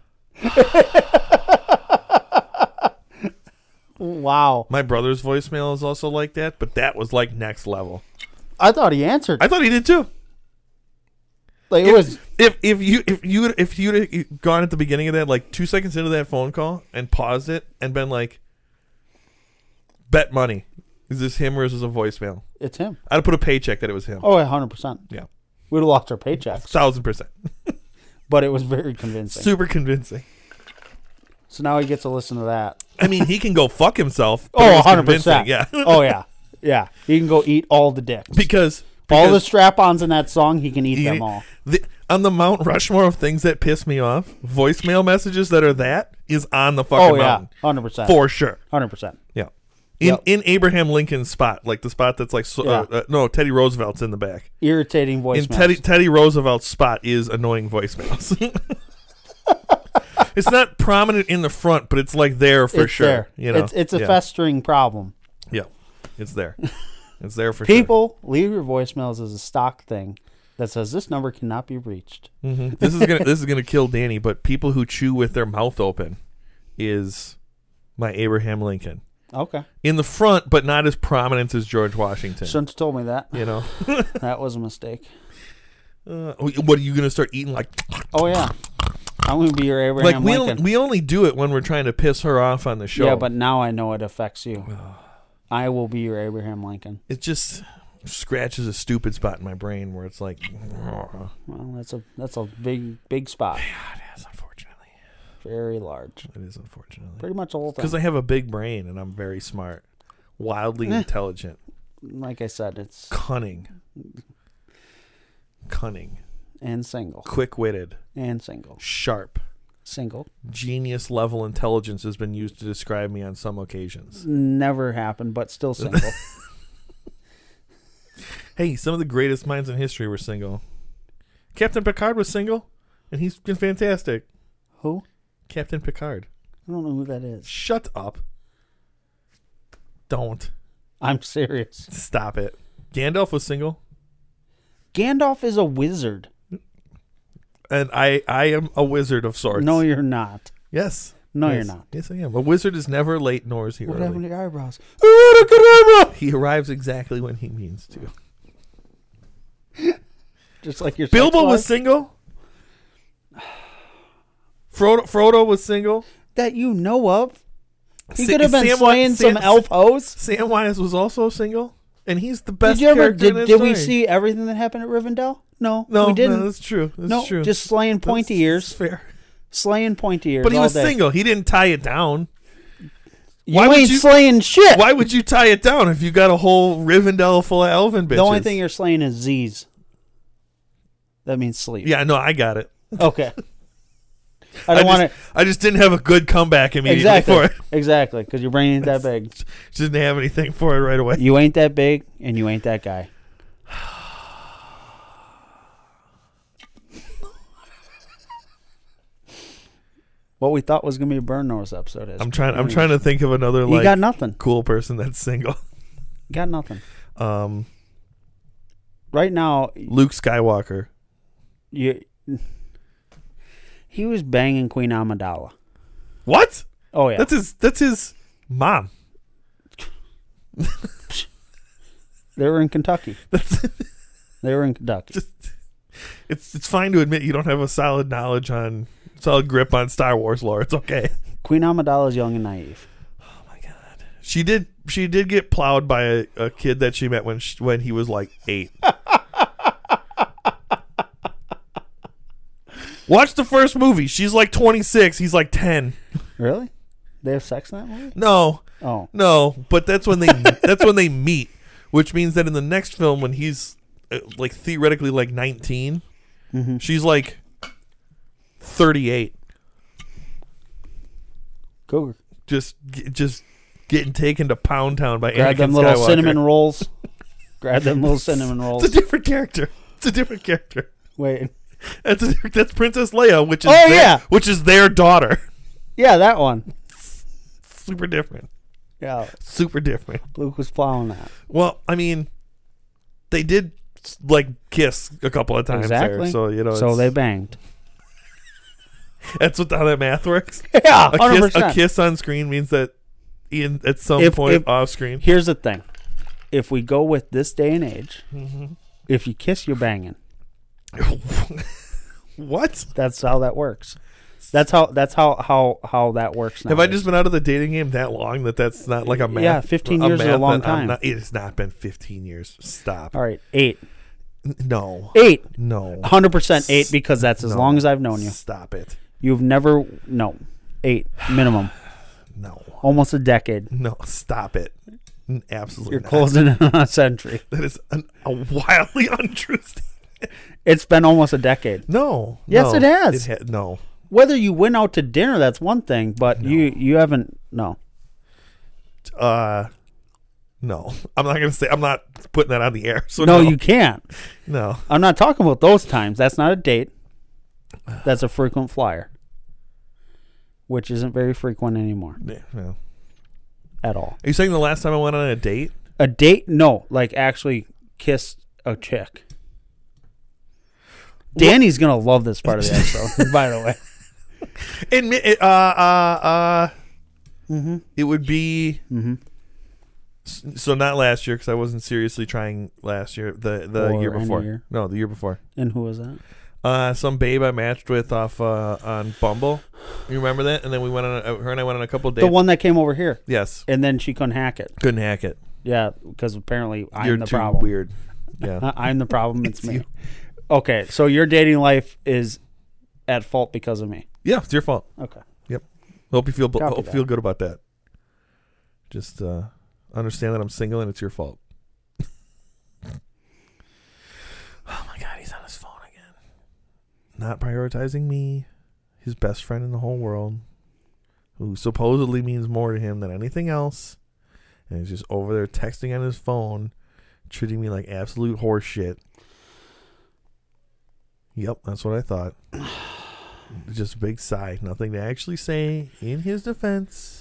Wow. My brother's voicemail is also like that, but that was like next level. I thought he answered. I thought he did too. Like it was. If you'd have gone at the beginning of that, like 2 seconds into that phone call, and paused it and been like, bet money, is this him or is this a voicemail? It's him. I'd have put a paycheck that it was him. Oh, 100%. Yeah, We'd have lost our paychecks, 1,000%. but it was very convincing. Super convincing. So now he gets to listen to that. I mean, he can go fuck himself. But Oh, it was convincing, 100%. Yeah. Oh, yeah. Yeah. He can go eat all the dicks. because all the strap-ons in that song, he can eat them all. On the Mount Rushmore of things that piss me off, voicemail messages that are that is on the fucking mountain. 100%. For sure. 100%. Yeah. Yep. In Abraham Lincoln's spot, like the spot that's like no, Teddy Roosevelt's in the back. Irritating voicemails. In Teddy Roosevelt's spot is annoying voicemails. It's not prominent in the front, but it's like there for it's sure. There. It's a festering problem. Yeah, it's there. It's there for People, leave your voicemails as a stock thing that says this number cannot be reached. sure. Mm-hmm. This is gonna kill Danny, but people who chew with their mouth open is my Abraham Lincoln. Okay. In the front, but not as prominent as George Washington. Shouldn't have told me that. That was a mistake. What are you gonna start eating like? Oh yeah, I'm gonna be your Abraham Lincoln. We only do it when we're trying to piss her off on the show. Yeah, but now I know it affects you. I will be your Abraham Lincoln. It just scratches a stupid spot in my brain where it's like, well, that's a big spot. Yeah, it is, unfortunately. Very large. It is, unfortunately. Pretty much the whole thing. Because I have a big brain and I'm very smart, wildly intelligent. Like I said, it's cunning, and single, quick-witted, and single, sharp, single. Genius level intelligence has been used to describe me on some occasions. Never happened, but still single. Hey, some of the greatest minds in history were single. Captain Picard was single, and he's been fantastic. Who? Captain Picard. I don't know who that is. Shut up. Don't. I'm serious. Stop it. Gandalf was single. Gandalf is a wizard. And I am a wizard of sorts. No, you're not. Yes. No, Yes. you're not. Yes, I am. A wizard is never late, nor is he What early. happened to your eyebrows? He arrives exactly when he means to. Just like your Bilbo sex was life? single. Frodo was single. That you know of. He Sa- could have been Samwise- slaying some Sam- elf hoes. Samwise was also single, and he's the best Did you ever? character in that Did we story. see everything that happened at Rivendell? No, No, we didn't. No, that's true. That's No, true. just slaying pointy That's ears. fair. slaying pointy ears. But he all was day. single. He didn't tie it down. You ain't slaying shit. Why would you tie it down if you got a whole Rivendell full of elven bitches? The only thing you're slaying is Z's. That means sleep. Yeah, no, I got it. Okay. I just didn't have a good comeback immediately for it. Exactly, because your brain ain't that big. Just didn't have anything for it right away. You ain't that big, and you ain't that guy. What we thought was gonna be a burn notice episode is. I'm trying to think of another You got nothing. cool person that's single. Got nothing. Right now, Luke Skywalker. he was banging Queen Amidala. What? Oh yeah, That's his mom. They were in Kentucky. They were in Kentucky. It's fine to admit you don't have a solid grip on Star Wars lore. It's okay. Queen Amidala is young and naive. Oh my god. She did get plowed by a kid that she met when he was like 8. Watch the first movie. She's like 26. He's like 10. Really? They have sex in that movie? No. Oh. No, but that's when they meet, which means that in the next film when he's like theoretically like 19, she's like 38. Cougar. Just getting taken to Pound Town by Grab Anakin them little Skywalker. cinnamon rolls. Grab them little cinnamon rolls. It's a different character. Wait. That's Princess Leia, which is their daughter. Yeah, that one. Super different. Yeah. Super different. Luke was plowing that. Well, I mean, they did like kiss a couple of times Exactly. there, so So they banged. That's how that math works. Yeah, 100%. A kiss on screen means that Ian at some point off screen. Here's the thing: if we go with this day and age, if you kiss, you're banging. What? That's how that works. That's how that works now. Have I just been out of the dating game that long that's not like a math? Yeah, 15 years is a long time. It has not been 15 years. Stop. All right, 8. No. 8. No. 100% 8 because that's as long as I've known you. Stop it. You've never 8 minimum. No. Almost a decade. No. Stop it. Absolutely. You're not. closing in on a century. That is a wildly untrue statement. It's been almost a decade. No. Yes, no. it has. No. Whether you went out to dinner, that's one thing, but you haven't. No. No. I'm not putting that on the air. So no, you can't. No. I'm not talking about those times. That's not a date. That's a frequent flyer, which isn't very frequent anymore. Yeah, no. At all. Are you saying the last time I went on a date? A date? No, like actually kissed a chick. Danny's gonna love this part of the episode. By the way, it would be so not last year because I wasn't seriously trying last year. The year before. Year. No, the year before. And who was that? Some babe I matched with off on Bumble. You remember that? And then we went on. Her and I went on a couple dates. The one that came over here. Yes. And then she couldn't hack it. Couldn't hack it. Yeah, because apparently I'm You're the too problem. Weird. Yeah. I'm the problem. It's me. You. Okay, so your dating life is at fault because of me. Yeah, it's your fault. Okay. Yep. Hope you feel Copy feel good about that. Just understand that I'm single and it's your fault. Oh my God, he's on his phone again. Not prioritizing me, his best friend in the whole world, who supposedly means more to him than anything else, and he's just over there texting on his phone, treating me like absolute horse shit. Yep, that's what I thought. Just a big sigh. Nothing to actually say in his defense.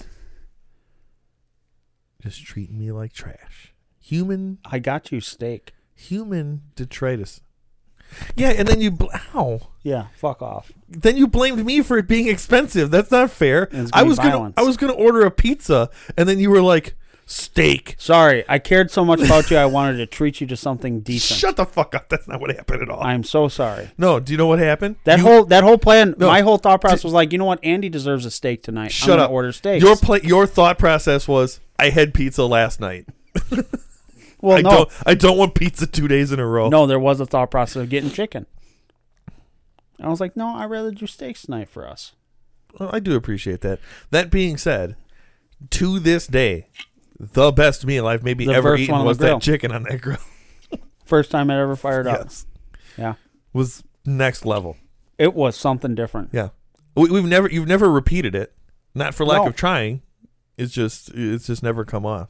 Just treating me like trash. I got you steak. Human detritus. Yeah, and then you... Ow. Yeah, fuck off. Then you blamed me for it being expensive. That's not fair. I was gonna order a pizza, and then you were like, steak. Sorry, I cared so much about you, I wanted to treat you to something decent. Shut the fuck up. That's not what happened at all. I'm so sorry. No, do you know what happened? That whole plan, my whole thought process was like, you know what? Andy deserves a steak tonight. Shut up. Order steaks. Your thought process was, I had pizza last night. Well, no. I don't want pizza 2 days in a row. No, there was a thought process of getting chicken. I was like, no, I'd rather do steaks tonight for us. Well, I do appreciate that. That being said, to this day, the best meal I've maybe ever eaten was that chicken on that grill. First time it ever fired up. Yes. Yeah. Was next level. It was something different. Yeah. You've never repeated it. Not for lack of trying. It's just never come off.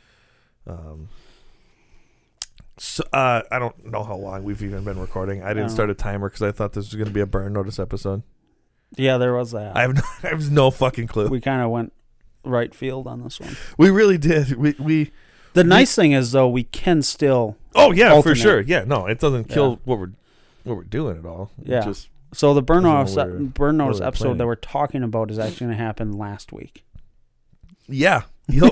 So I don't know how long we've even been recording. I didn't start a timer because I thought this was going to be a burn notice episode. Yeah, there was that. I have no fucking clue. We kind of went right field on this one. We really did. The nice thing is though, we can still. Oh yeah, alternate. For sure. Yeah, no, it doesn't kill what we're doing at all. Yeah. So the burn notice episode that we're talking about is actually going to happen last week. Yeah. Yep.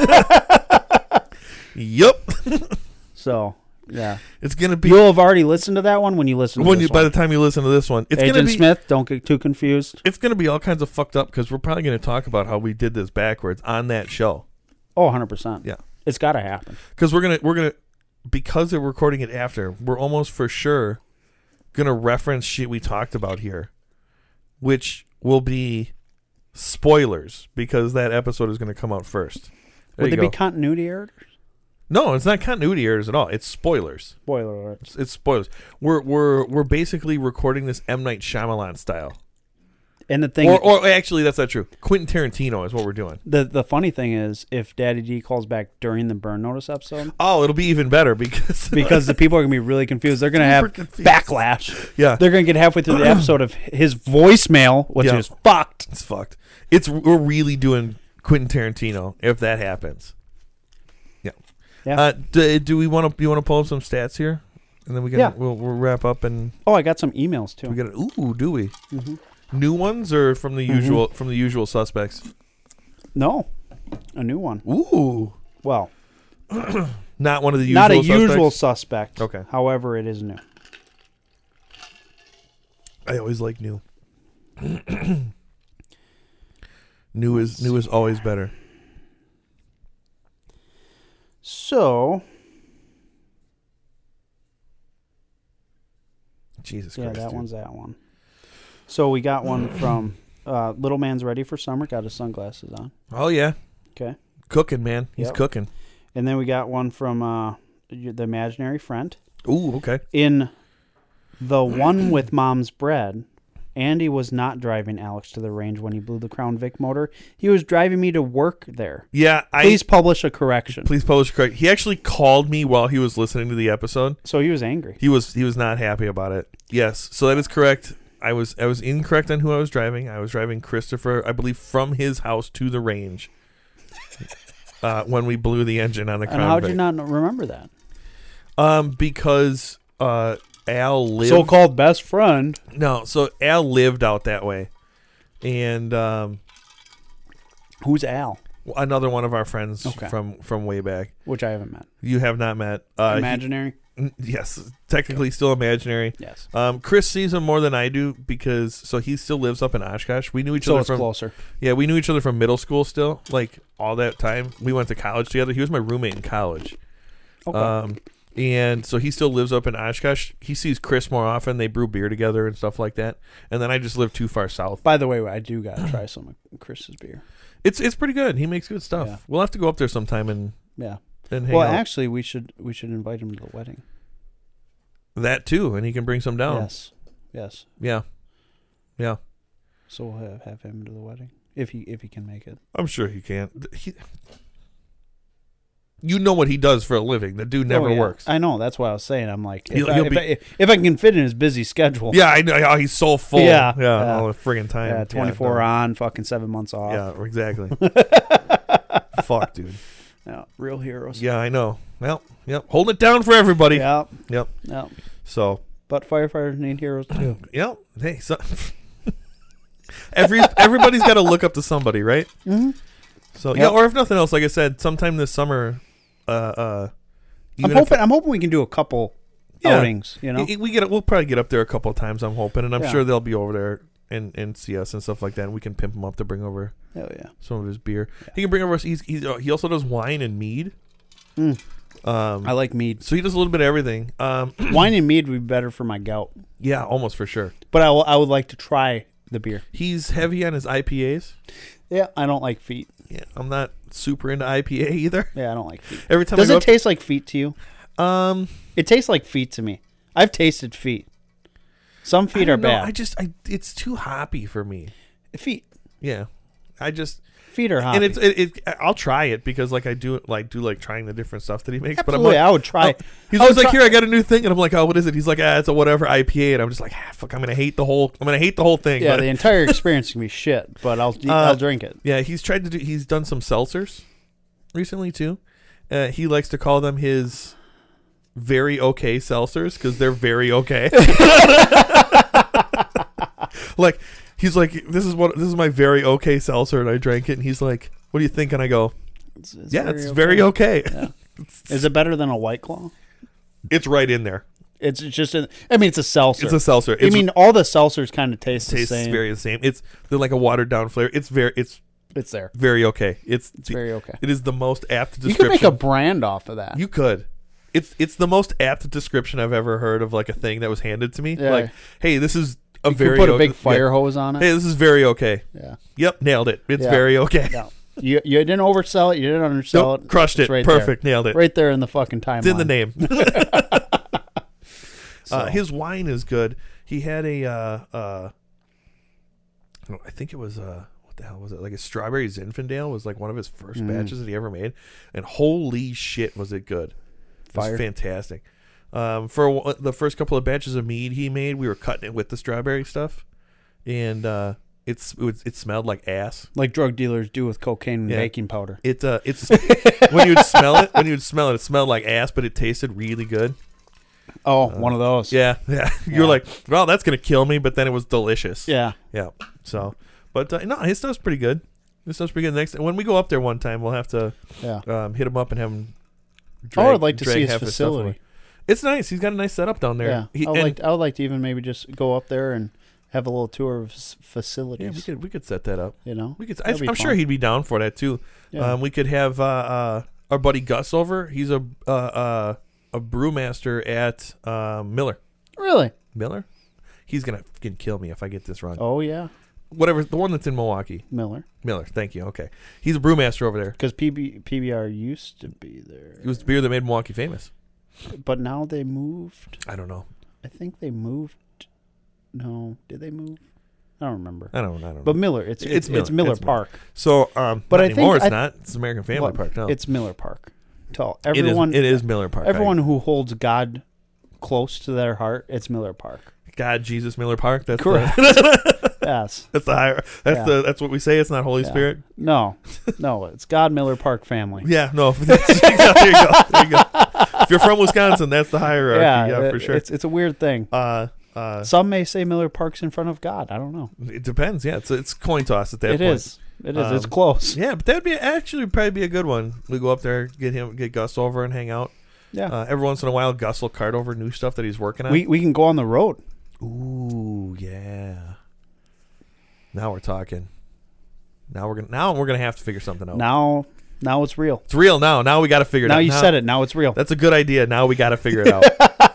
Yep. So, yeah. It's going to be... You'll have already listened to that one when you listen to this one. By the time you listen to this one. It's Agent Smith, don't get too confused. It's going to be all kinds of fucked up because we're probably going to talk about how we did this backwards on that show. Oh, 100%. Yeah. It's got to happen. Because we're going to... Because they're recording it after, we're almost for sure going to reference shit we talked about here, which will be spoilers because that episode is going to come out first. Would they be continuity errors? No, it's not continuity errors at all. It's spoilers. Spoiler alerts. It's spoilers. We're basically recording this M. Night Shyamalan style. And the thing, or actually, that's not true. Quentin Tarantino is what we're doing. The funny thing is, if Daddy D calls back during the burn notice episode, it'll be even better because the people are gonna be really confused. They're gonna have backlash. Yeah, they're gonna get halfway through the episode of his voicemail, which is fucked. It's fucked. We're really doing Quentin Tarantino if that happens. Yeah. Yeah. Do we want to pull up some stats here, and then we can we'll wrap up and. Oh, I got some emails too. We got do we? Mm-hmm. New ones or from the usual suspects? No, a new one. Ooh. Well, not one of the usual. Not a suspects? Usual suspect. Okay. However, it is new. I always like new. New is always better. So. Jesus Christ. Yeah, that one's that one. So we got one from Little Man's Ready for Summer. Got his sunglasses on. Oh, yeah. Okay. Cooking, man. He's cooking. And then we got one from The Imaginary Friend. Ooh, okay. In the one with Mom's Bread, Andy was not driving Alex to the range when he blew the Crown Vic motor. He was driving me to work there. Yeah. Please publish a correction. Please publish a correction. He actually called me while he was listening to the episode. So he was angry. He was not happy about it. Yes. So that is correct. I was incorrect on who I was driving. I was driving Christopher, I believe, from his house to the range when we blew the engine on the Crown Vic. And how did you not remember that? Because Al lived... So-called best friend. No, so Al lived out that way. And... who's Al? Another one of our friends from way back. Which I haven't met. You have not met. Imaginary? Yes, technically still imaginary. Yes. Chris sees him more than I do because he still lives up in Oshkosh. We knew each other from closer. Yeah, we knew each other from middle school still, like all that time. We went to college together. He was my roommate in college. Okay. And so he still lives up in Oshkosh. He sees Chris more often. They brew beer together and stuff like that. And then I just live too far south. By the way, I do got to try some of Chris's beer. It's pretty good. He makes good stuff. Yeah. We'll have to go up there sometime and hang out. Actually, we should invite him to the wedding. That too, and he can bring some down. Yes. Yeah. So we'll have him to the wedding if he can make it. I'm sure he can. You know what he does for a living. The dude never works. I know. That's what I was saying. I'm like, if I can fit in his busy schedule. Yeah, I know. He's so full. Yeah. All the friggin' time. Yeah, 24 on, fucking 7 months off. Yeah, exactly. Fuck, dude. Yeah, real heroes. Yeah, I know. Well, yep. Holding it down for everybody. Yep. Yep. So. But firefighters need heroes too. Yep. Hey, everybody's got to look up to somebody, right? Mm-hmm. So or if nothing else, like I said, sometime this summer. I'm hoping we can do a couple outings. You know, we'll probably get up there a couple of times. I'm hoping, and I'm sure they'll be over there and see us and stuff like that. And we can pimp him up to bring over some of his beer. Yeah. He can bring over. He also does wine and mead. I like mead, so he does a little bit of everything. Wine and mead would be better for my gout. Yeah, almost for sure. But I would like to try the beer. He's heavy on his IPAs. Yeah, I don't like feet. Yeah, I'm not super into IPA either. Yeah, I don't like feet. Every time Does I go it taste like feet to you? up, It tastes like feet to me. I've tasted feet. Some I feet don't are know. bad. It's too hoppy for me. Feet. Yeah, Feet are hoppy. and I'll try it because like I do trying the different stuff that he makes. Absolutely, But I'm like, I would try. He's always like, here, I got a new thing, and I'm like, oh, what is it? He's like, it's a whatever IPA, and I'm just like, fuck, I'm gonna hate the whole thing. Yeah, but, the entire experience can be shit, but I'll drink it. yeah, he's done some seltzers recently too. He likes to call them his very okay seltzers because they're very okay. Like he's like, this is my very okay seltzer, and I drank it, and he's like, what do you think? And I go, it's very okay. Yeah. Is it better than a White Claw? It's right in there. It's just, it's a seltzer. It's a seltzer. I mean, all the seltzers kind of taste the same. Very the same. They're like a watered down flavor. It's there. very okay. It's very okay. It is the most apt description. You could make a brand off of that. You could. It's the most apt description I've ever heard of like a thing that was handed to me. Yeah. Like, hey, this is a you very could put a big fire hose on it. Hey, this is very okay. Yeah. Yep, nailed it. It's Yeah. very okay. No. You didn't oversell it. You didn't undersell Nope, it. crushed It's it. right Perfect. there. Nailed it. Right there in the fucking timeline. It's in the name. So. His wine is good. He had I think it was what the hell was it? Like a strawberry Zinfandel was like one of his first batches that he ever made, and holy shit, was it good! It was Fire. fantastic. For the first couple of batches of mead he made, we were cutting it with the strawberry stuff, and it smelled like ass. Like drug dealers do with cocaine and baking powder. It's when you'd smell it, it smelled like ass, but it tasted really good. Oh, one of those. Yeah. You're like, well, that's gonna kill me, but then it was delicious. Yeah. So, but no, his stuff's pretty good. Next, when we go up there one time, we'll have to hit him up and have him. I would like to see his facility. It's nice. He's got a nice setup down there. Yeah. I would like to even maybe just go up there and have a little tour of his facilities. Yeah, we could set that up. You know, I'm sure he'd be down for that too. Yeah. We could have our buddy Gus over. He's a brewmaster at Miller. Really? Miller? He's gonna fucking kill me if I get this wrong. Oh yeah. Whatever, the one that's in Milwaukee. Miller. Thank you. Okay, he's a brewmaster over there. Because PBR used to be there. It was the beer that made Milwaukee famous. But now they moved. I don't know. I think they moved. No, did they move? I don't remember. I don't know. But Miller, it's Miller Park. So, but not anymore. It's not. It's American Family Park. No, it's Miller Park. Tell everyone it is Miller Park. Everyone who holds God close to their heart, it's Miller Park. God, Jesus, Miller Park. That's correct. Yes, that's the higher. That's what we say. It's not Holy Spirit. No, it's God Miller Park family. Yeah, no. There you go. If you're from Wisconsin, that's the hierarchy. Yeah, for sure. It's a weird thing. Some may say Miller Park's in front of God. I don't know. It depends. Yeah, it's coin toss at that point. It is. It's close. Yeah, but that'd probably be a good one. We go up there, get Gus over and hang out. Yeah. Every once in a while, Gus will cart over new stuff that he's working on. We can go on the road. Ooh, yeah. Now we're talking. Now we're gonna have to figure something out. Now it's real. It's real now. Now we got to figure it out. Now you said it. Now it's real. That's a good idea. Now we got to figure it out.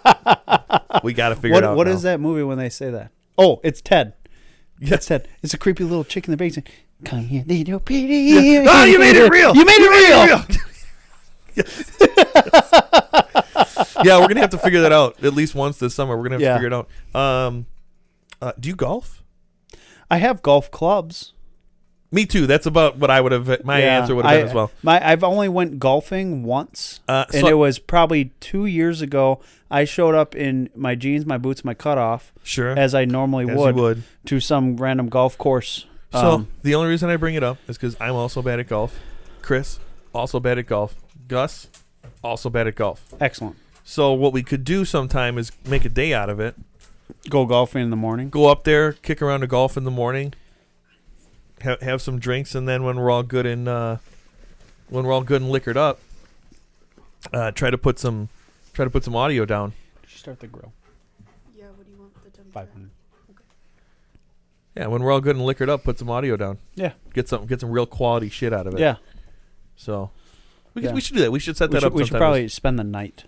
We got to figure it out. What is that movie when they say that? Oh, it's Ted. Yeah. It's Ted. It's a creepy little chick in the basement. Come here, little pretty. Yeah. Oh, you made it real. You made it real. Yes. Yeah, we're gonna have to figure that out at least once this summer. We're gonna have to figure it out. Do you golf? I have golf clubs. Me too. That's about what I would have. My answer would have been as well. I've only went golfing once, and it was probably 2 years ago. I showed up in my jeans, my boots, my cutoff, sure, as I normally would, to some random golf course. So the only reason I bring it up is because I'm also bad at golf. Chris, also bad at golf. Gus, also bad at golf. Excellent. So what we could do sometime is make a day out of it. Go golfing in the morning. Go up there, kick around to golf in the morning. Have some drinks, and then when we're all good and liquored up, try to put some audio down. Start the grill. Yeah, what do you want the temperature? 500. Okay. Yeah, when we're all good and liquored up, put some audio down. Yeah. Get some real quality shit out of it. Yeah. So we should do that. We should set that up. We should probably spend the night.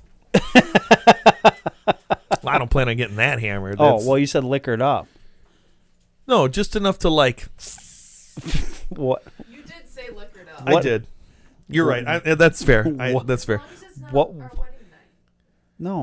Well, I don't plan on getting that hammered. Well, you said liquored up. No, just enough to like. What? You did say liquored up. I did. You're right. That's fair. That's fair. As long as it's not What- our wedding night. No.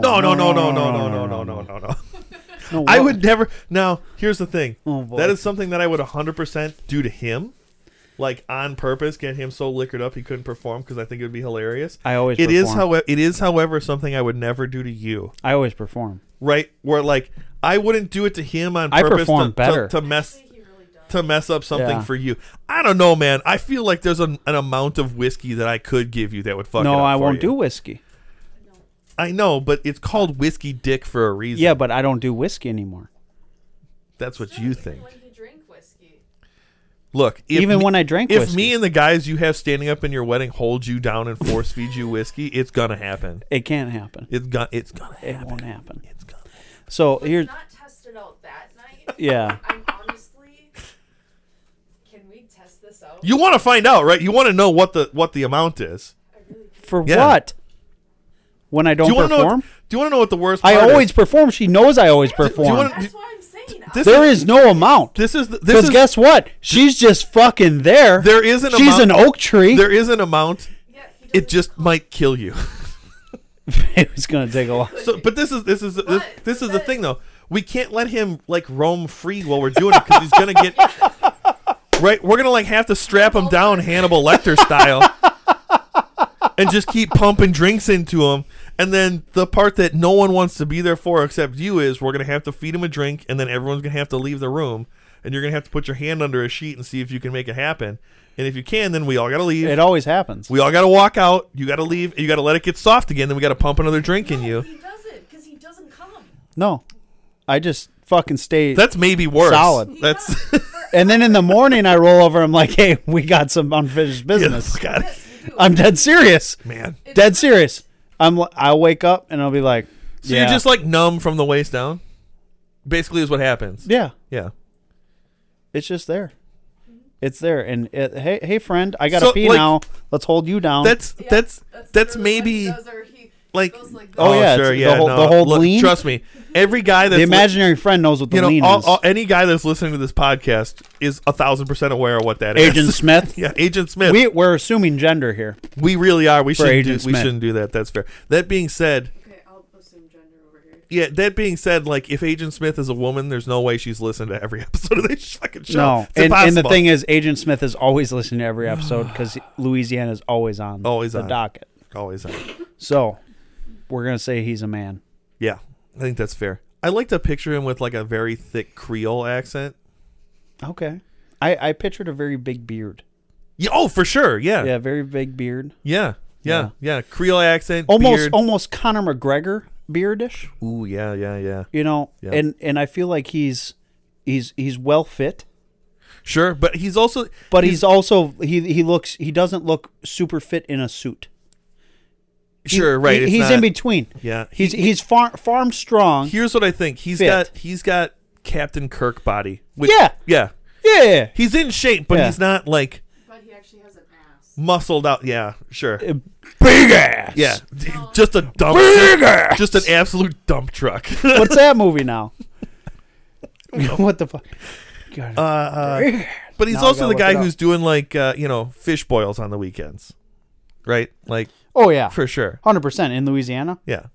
No. No, I what- would never. Now, here's the thing. Oh, boy. That is something that I would 100% do to him, like on purpose, get him so liquored up he couldn't perform because I think it would be hilarious. I always It is, perform. however, something I would never do to you. I always perform. Right? Where like I wouldn't do it to him on I purpose perform better. to mess Actually, he really does. to mess up something Yeah. for you. I don't know, man. I feel like there's an amount of whiskey that I could give you that would fuck it No, up I for won't you. do whiskey. I know, but it's called whiskey dick for a reason. Yeah, but I don't do whiskey anymore. That's what you think. When you drink whiskey. Look, if Even me- when I drank if whiskey. me and the guys you have standing up in your wedding hold you down and force feed you whiskey, it's gonna happen. It can't happen. It's gonna happen. It won't happen. It's gonna. So Let's here's not test it out that night. yeah. I'm honestly. Can we test this out? You want to find out, right? You want to know what the amount is. I really do. For Yeah. what? When I don't Do you want to know? perform? Do you want to know what the worst? I part always is? perform. She knows I always do you perform. wanna- That's what I'm saying. There is no amount. This is this Because is guess what? She's just fucking there. there is an She's amount. an oak tree. There is an amount. Yeah, he It doesn't just come. might kill you. It was gonna take a while. So, but this is But the that- thing though. We can't let him like roam free while we're doing it because he's gonna get right. We're gonna like have to strap him down Hannibal Lecter style, and just keep pumping drinks into him. And then the part that no one wants to be there for except you is we're gonna have to feed him a drink, and then everyone's gonna have to leave the room, and you're gonna have to put your hand under a sheet and see if you can make it happen. And if you can, then we all gotta leave. It always happens. We all gotta walk out. You gotta leave. You gotta let it get soft again. Then we gotta pump another drink in No, you. he doesn't, because he doesn't come. No, I just fucking stay. That's maybe worse. Solid. He That's does. And then in the morning, I roll over. I'm like, hey, we got some unfinished business. God, Yes, you do. I'm dead serious. man. It's Dead like- serious. I'll wake up and I'll be like, So yeah. you're just like numb from the waist down. Basically, is what happens. yeah, Yeah. it's just there. It's there. And hey, friend, I gotta So, pee like, now. Let's hold you down. That's Yeah, that's literally maybe what he does, or he like. goes like Oh, this. yeah, sure, it's yeah. the whole- no, the whole look, lean? Trust me, every guy that's the imaginary friend knows what the you know, lean is. any guy that's listening to this podcast is 1,000% aware of what that is. Agent Smith. Yeah, Agent Smith. We're assuming gender here. We really are. We shouldn't Agent do. We Smith. shouldn't do that. That's fair. That being said, Okay, I'll assume gender over here. yeah. That being said, like if Agent Smith is a woman, there's no way she's listened to every episode of this fucking show. No, It's and the impossible. thing is, Agent Smith is always listening to every episode because Louisiana is always on Always the on. docket. always on. So we're gonna say he's a man. Yeah, I think that's fair. I like to picture him with like a very thick Creole accent. Okay, I pictured a very big beard. Yeah, oh, for sure. Yeah, Yeah, very big beard. yeah. Creole accent, Almost beard. almost Conor McGregor beardish. Ooh, yeah. You know, Yeah. and I feel like he's well fit, Sure, but he's also. but he's also he doesn't look super fit in a suit. Sure, right. it's He's not- in between. Yeah, He's farm strong. Here's what I think. Fit. He's got Captain Kirk body. Which, Yeah. yeah. Yeah. He's in shape, but Yeah. he's not like But he actually has an ass. muscled out. Yeah, sure. Big ass. Yeah, just a dump. Big ass. Just an absolute dump truck. What's that movie now? What the fuck? God. But he's Now I also gotta the look guy it up. who's doing like fish boils on the weekends, right? Like Oh yeah, for sure. 100% in Louisiana. Yeah.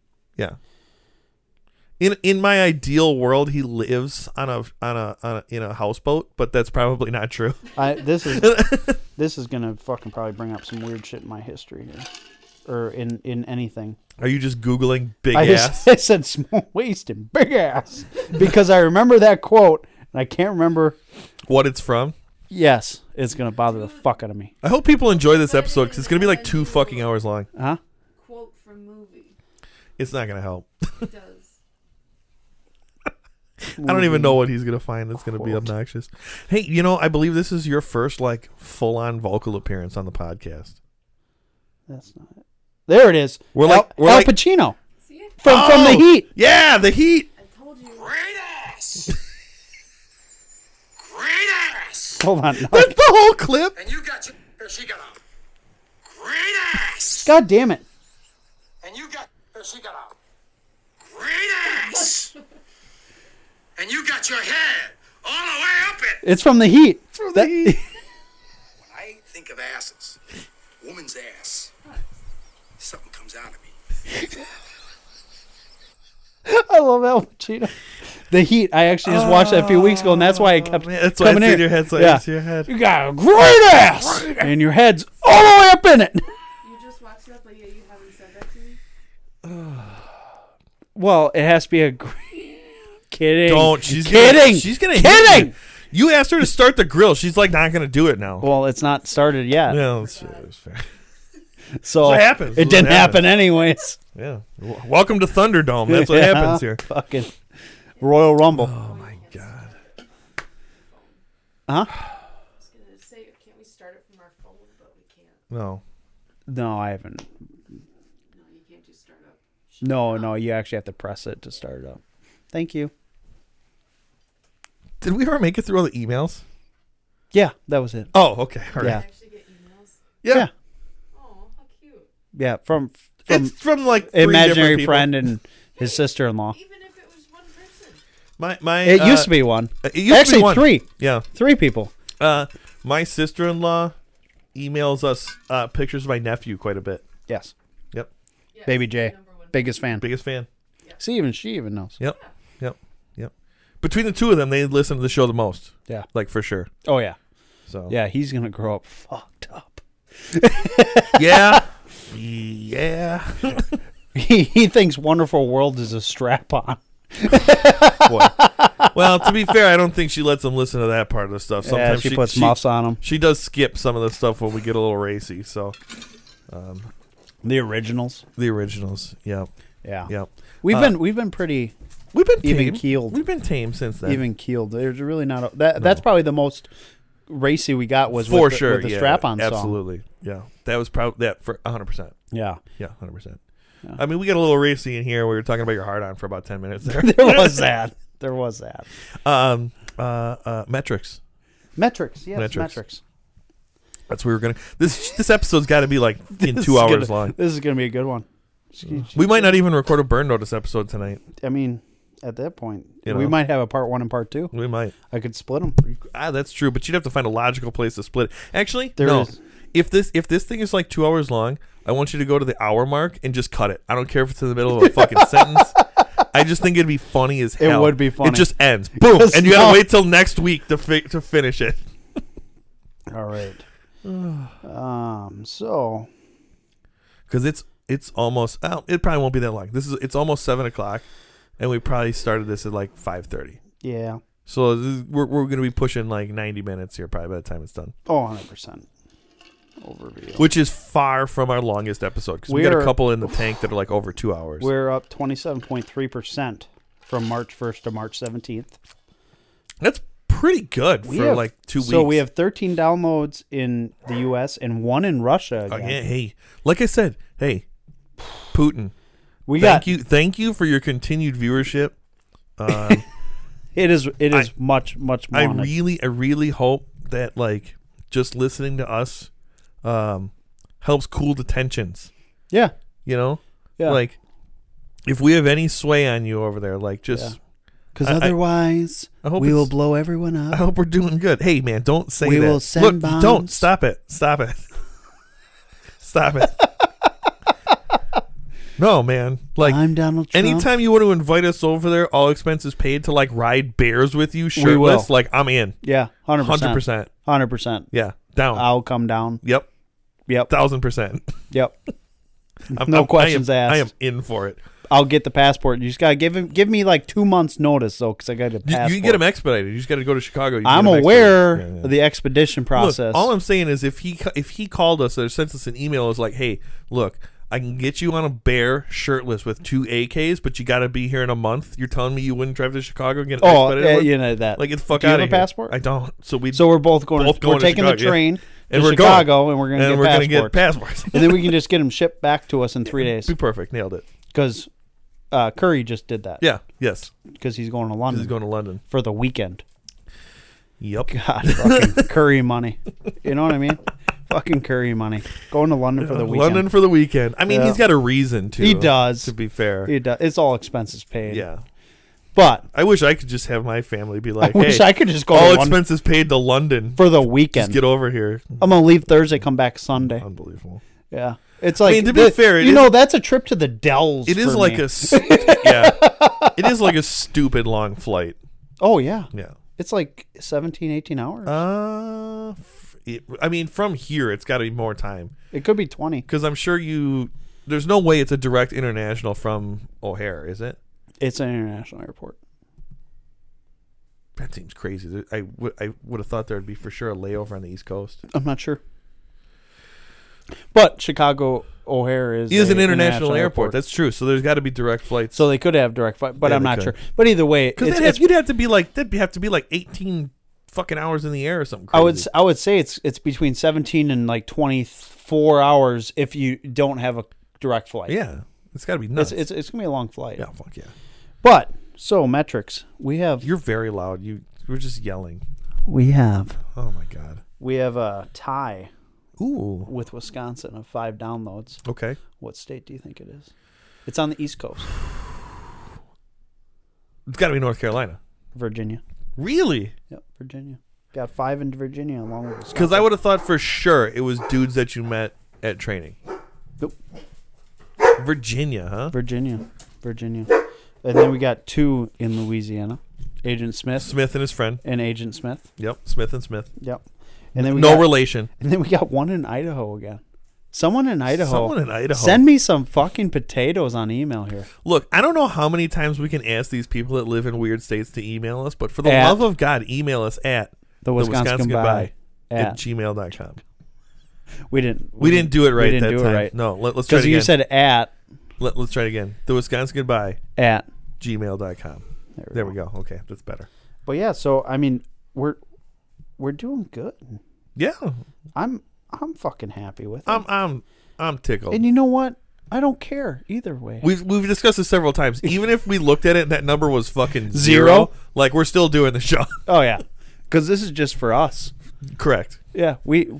In my ideal world, he lives on a in a houseboat, but that's probably not true. This is gonna fucking probably bring up some weird shit in my history here, or in anything. Are you just googling big I ass? said small waist and big ass because I remember that quote and I can't remember. What it's from? Yes, it's gonna bother the fuck out of me. I hope people enjoy this episode because it's gonna be like 2 fucking hours long. Huh? Quote from movie. It's not gonna help. It does. I don't even know what he's gonna find. It's gonna be Quote. obnoxious. Hey, I believe this is your first like full on vocal appearance on the podcast. That's not it. There it is. We're Al like- Pacino See it? from the Oh, Heat. Yeah, the Heat. I told you. Great ass! Great ass! Hold on. No. That's the whole clip. And you got your... She got out. Great ass! God damn it. And you got... She got out. Great ass! And you got your head All the way up it. It's from The Heat. When I think of asses, woman's ass, something comes out of me. I love Al Pacino. The Heat. I actually just watched that a few weeks ago, and that's why I kept That's why coming it's in. in your head. So Yeah. it's your head. You got a great ass, and your head's all the way up in it. You just watched that, but yeah, you haven't said that to me. Well, it has to be a great... Kidding. Don't. She's kidding. She's gonna kidding. hit you. You asked her to start the grill. She's like not gonna do it now. Well, it's not started yet. Yeah, it's fair. So what happens. It didn't happen anyways. Yeah. Welcome to Thunderdome. That's what happens here. Fucking Royal Rumble. Oh my god. Huh? I was gonna say, can't we start it from our phone? But we can't. No. No, I haven't. No, you can't just start up. No, you actually have to press it to start it up. Thank you. Did we ever make it through all the emails? Yeah, that was it. Oh, okay. All right. Yeah. Actually get emails. Yeah. Oh, how cute. Yeah, from It's from like three imaginary different people. friend and his sister-in-law. Even if it was one person. My It used to be one. It used to Actually, be one. three. Yeah. 3 people. My sister-in-law emails us pictures of my nephew quite a bit. Yes. Yep. Yeah, Baby J. number one. Biggest fan. Biggest fan. See, even she even knows. Yep. Between the two of them, they listen to the show the most. Yeah. Like for sure. Oh, yeah. So Yeah, he's going to grow up fucked up. Yeah. Yeah. He thinks Wonderful World is a strap-on. Boy. Well, to be fair, I don't think she lets them listen to that part of the stuff. Yeah, Sometimes she puts muffs on them. She does skip some of the stuff when we get a little racy. So The originals. the originals. Yep. Yeah. Yep. We've been pretty We've been even tame. keeled. We've been tame since then. even keeled. There's really not that's probably the most racy we got was for with sure. with the yeah, strap-on song. absolutely. Yeah. That was probably that for 100%. Yeah. Yeah, 100%. I mean, we got a little racy in here. We were talking about your hard on for about 10 minutes there. There was that. There was that. Metrics. Metrics. Yes, Metrics. metrics. That's what we were gonna. This episode's got to be like in This 2 is hours gonna- long. This is going to be a good one. We might not even record a burn notice episode tonight. I mean, at that point, You we know. might have a part 1 and part 2. We might. I could split them. That's true, but you'd have to find a logical place to split it. Actually, There no. is. If this thing is like 2 hours long, I want you to go to the hour mark and just cut it. I don't care if it's in the middle of a fucking sentence. I just think it'd be funny as hell. would be funny. It just ends. Boom. Because And you gotta now- wait till next week to finish it. All right. So Because it's almost. Oh, it probably won't be that long. It's almost 7:00, and we probably started this at like 5:30. yeah. So we're gonna be pushing like 90 minutes here probably by the time it's done. Oh, 100%. Overview. Which is far from our longest episode because we got a couple in the tank that are like over 2 hours. We're up 27.3% from March 1st to March 17th. That's pretty good We for have- like 2 weeks. So we have 13 downloads in the U.S. and 1 in Russia. Oh, Again. yeah, hey, like I said, hey, Putin. We Thank you for your continued viewership. It is much I wanted. really hope that like just listening to us helps cool the tensions. Yeah. You know, Yeah. like if we have any sway on you over there, like just Because I- otherwise, I hope we will it's- blow everyone I up. hope we're doing good. Hey man, don't say We that. will send Look, bombs. don't stop it. Stop it. Stop it. No, man. Like I'm Donald Trump. anytime you want to invite us over there, all expenses paid to like ride bears with you will. shirtless, like I'm in. Yeah, 100%. 100%. 100%. Yeah. Down. I'll come down. Yep. Yep. 1000%. Yep. No questions asked. I am in for it. I'll get the passport. You just gotta give me like 2 months notice though, because I got a You passport. can get them expedited. You just got to go to Chicago. You can I'm get 'em aware expedited. Yeah, yeah. of the expedition process. Look, all I'm saying is if he called us or sent us an email, is like, hey, look, I can get you on a bear shirtless with 2 AKs, but you got to be here in a month. You're telling me you wouldn't drive to Chicago and get an oh, expedited yeah, one? you know that. Like, get the fuck Do you out have of a here. passport? I don't. So So we're both going. Both We're going to taking Chicago, the yeah. train and to we're Chicago, and we're going to gonna get get passports. passports. And then we can just get them shipped back to us in 3 days. Be perfect. Nailed it. Because Curry just did that. Yeah. Yes. Because he's going to London He's going to London. for the weekend. Yep. God, fucking Curry money. You know what I mean? Fucking Curry money. Going to London for the weekend. London for the weekend. I mean, Yeah. he's got a reason to. He does. To be fair. He does. It's all expenses paid. Yeah. But I wish I could just have my family be I like, wish hey, I could just go all to London expenses paid to London. for the Just weekend. get over here. I'm gonna leave Thursday, come back Sunday. Unbelievable. Yeah, it's like mean, to be fair, it you is- know that's a trip to the Dells. It is for like me. it is like a stupid long flight. Oh yeah, Yeah. it's like 17, 18 hours. I mean, from here, it's got to be more time It could be 20. because I'm sure there's no way it's a direct international from O'Hare, is it? It's an international airport. That seems crazy. I would have thought there would be for sure a layover on the East Coast. I'm not sure. But Chicago O'Hare is It is a an international airport. That's true. So there's got to be direct flights. so they could have direct flight, but Yeah, I'm they not could. sure. But either way, Because you'd have to be like 18 fucking hours in the air or something crazy. I would say it's between 17 and like 24 hours if you don't have a direct flight. Yeah, it's got to be nuts. It's gonna be a long flight. yeah, fuck yeah. But so metrics, we have You're very loud. You were just yelling. Oh my god. we have a tie Ooh. with Wisconsin of 5 downloads. Okay. What state do you think it is? It's on the East Coast, It's got to be North Carolina. Virginia. Really? Yep, Virginia. Got 5 in Virginia along with Wisconsin. Because I would have thought for sure it was dudes that you met at training. Nope. Virginia, huh? Virginia. And then we got 2 in Louisiana. Agent Smith Smith and his friend. and Agent Smith. Yep. Smith and Smith. Yep. And then we No got, relation. And then we got 1 in Idaho again. Someone in Idaho. Someone in Idaho. Send me some fucking potatoes on email here. Look, I don't know how many times we can ask these people that live in weird states to email us, but for the At- love of God, email us at The Wisconsin Goodbye at at gmail.com. We didn't do it right We didn't that do time. it right. No, let's try it Because again. you said at Let's try it again. The Wisconsin Goodbye, at. gmail.com. There we go. Okay, that's better. But yeah, so I mean, we're doing good. Yeah. I'm fucking happy with it. I'm tickled. And you know what? I don't care either way. We've discussed this several times. Even if we looked at it and that number was fucking Zero? like we're still doing the show. Oh yeah, because this is just for us. Correct. Yeah, we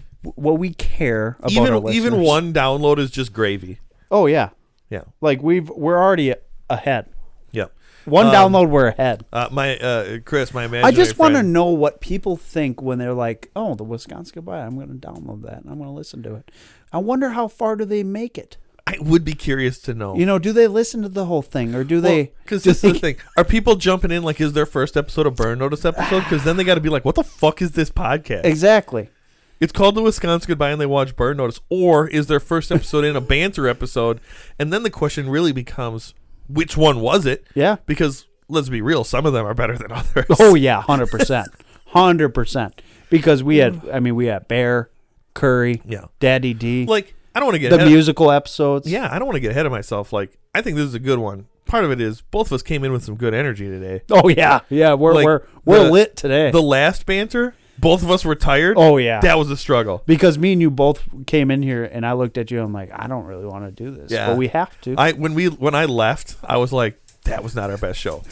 care about our listeners. Even one download is just gravy. Oh yeah, Yeah. like we're already ahead. Yeah. One download, we're ahead. Chris, my imaginary I just want to friend- know what people think when they're like, "Oh, the Wisconsin Goodbye. I'm going to download that. and I'm going to listen to it." I wonder how far do they make it? I would be curious to know. You know, do they listen to the whole thing, or do they? Because do this is the thing. Are people jumping in like is their first episode a Burn Notice episode? Because then they got to be like, what the fuck is this podcast? Exactly. It's called The Wisconsin Goodbye and they watch Burn Notice. Or is their first episode in a banter episode? And then the question really becomes, which one was it? Yeah. Because let's be real, some of them are better than others. Oh yeah, 100%, 100%. Because we had Bear, Curry, Yeah. Daddy D, Like, I don't want to get the ahead musical episodes. Yeah, I don't want to get ahead of myself. Like, I think this is a good one. Part of it is both of us came in with some good energy today. Oh yeah, yeah. We're Like, we're the- lit today. The last banter, both of us were tired. Oh, yeah. That was a struggle. Because me and you both came in here, and I looked at you. I'm like, I don't really want to do this, Yeah. but we have to. When I left, I was like, that was not our best show.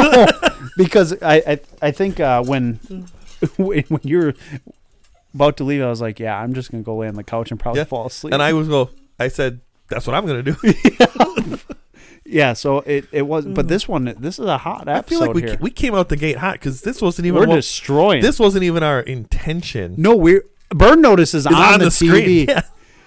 Because I think when you're about to leave, I was like, yeah, I'm just gonna go lay on the couch and probably fall asleep. And I said, that's what I'm gonna do. yeah. So it was, but this is a hot I feel episode like here. we came out the gate hot because this wasn't even We're destroying. This wasn't even our intention. No, Burn Notice is It's on the TV, screen. Yeah.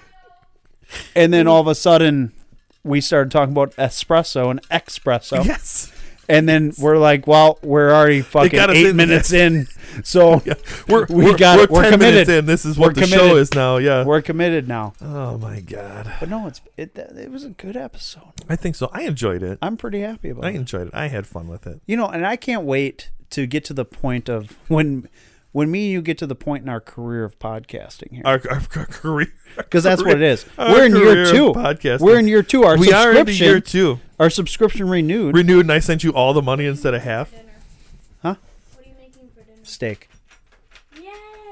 and then all of a sudden we started talking about espresso and espresso. Yes. And then we're like, well, we're already fucking got us 8 in minutes this. in, so We're 10 committed. minutes In. This is what We're the show committed. is now. Yeah. we're committed now. Oh my god. But no, it was a good episode. I think so. I enjoyed it. I'm pretty happy about I it. enjoyed it. I had fun with it. You know, and I can't wait to get to the point of when me and you get to the point in our career of podcasting here. Our career. Because that's what it is. Our We're in career year of 2. podcasting. We're in year 2. Our We are in subscription, year 2. Our subscription renewed. Renewed, and I sent you all the money instead of half. Dinner. Huh? What are you making for dinner? Steak. Yay!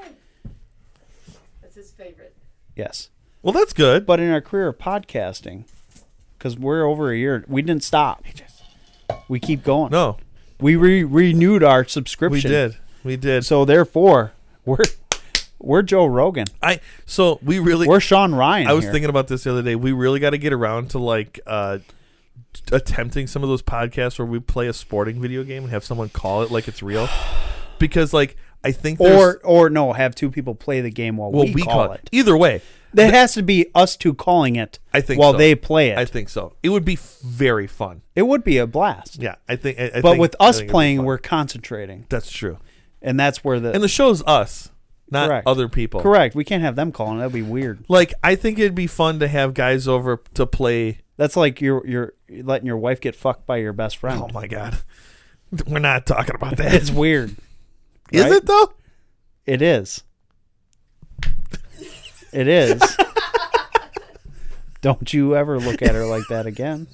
That's his favorite. Yes. Well, that's good. But in our career of podcasting, because we're over a year, we didn't stop. We keep going. No, We renewed our we subscription. did. So therefore, we're Joe Rogan. So we really. We're Sean Ryan. I was here. thinking about this the other day. We really got to get around to like attempting some of those podcasts where we play a sporting video game and have someone call it like it's real, because like I think or no, have two people play the game while we call it. Either way, there has to be us two calling it. I think while so. they play it. I think so. It would be very fun. It would be a blast. Yeah, I think. But with us playing, we're concentrating. That's true. And that's where the show's us, not correct. other people. Correct. We can't have them calling. That'd be weird. Like I think it'd be fun to have guys over to play. That's like you're letting your wife get fucked by your best friend. Oh my god, we're not talking about that. It's weird. Is it though? It is. It is. Don't you ever look at her like that again.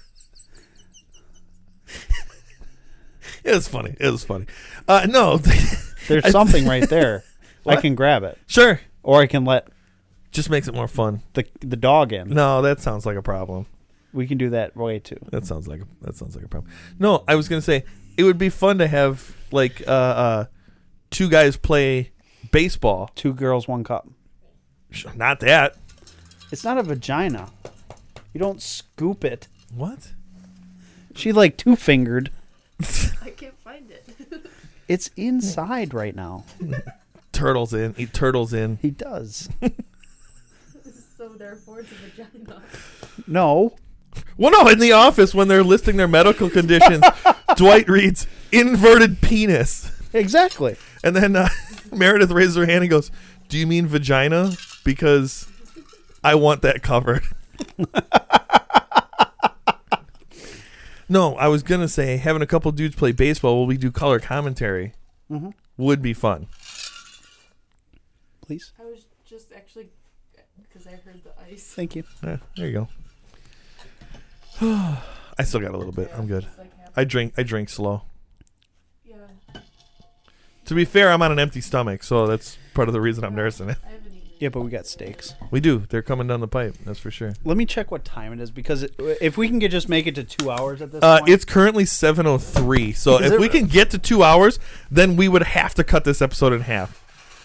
It was funny. It was funny. No. There's something right there. I can grab it. Sure. Or I can let... Just makes it more fun. The dog in. No, that sounds like a problem. We can do that way too. That sounds like a problem. No, I was going to say, it would be fun to have, like, two guys play baseball. 2 girls, 1 cup. Not that. It's not a vagina. You don't scoop it. What? She like 2-fingered. I can't find it. It's inside right now. Turtle's in. He turtles in. He does. So therefore it's a vagina. No. Well, no, in The Office, when they're listing their medical conditions, Dwight reads, inverted penis. Exactly. And then Meredith raises her hand and goes, do you mean vagina? Because I want that covered. No, I was going to say, having a couple dudes play baseball while we do color commentary would be fun. Please. I was just actually, because I heard the ice. Thank you. Yeah, there you go. I still got a little bit. I'm good. I drink slow. Yeah. To be fair, I'm on an empty stomach, so that's part of the reason I'm nursing it. I haven't eaten. Yeah, but we got steaks. We do. They're coming down the pipe. That's for sure. Let me check what time it is, because if we can just make it to 2 hours at this point. It's currently 7:03. So if we can get to 2 hours, then we would have to cut this episode in half.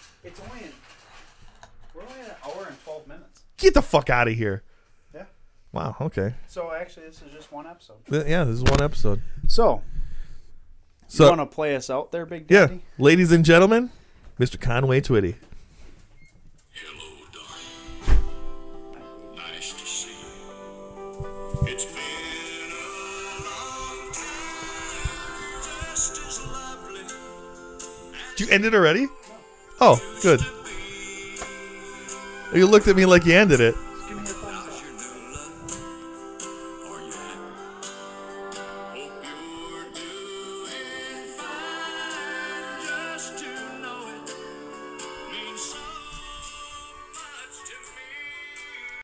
We're only an hour and 12 minutes. Get the fuck out of here. Yeah. Wow. Okay. So actually, this is just one episode. Yeah, this is one episode. So you want to play us out there, Big Daddy? Yeah, ladies and gentlemen, Mr. Conway Twitty. Hello, darling. Nice to see you. It's been a long time, just as lovely. Did you end it already? Oh, good. You looked at me like you ended it.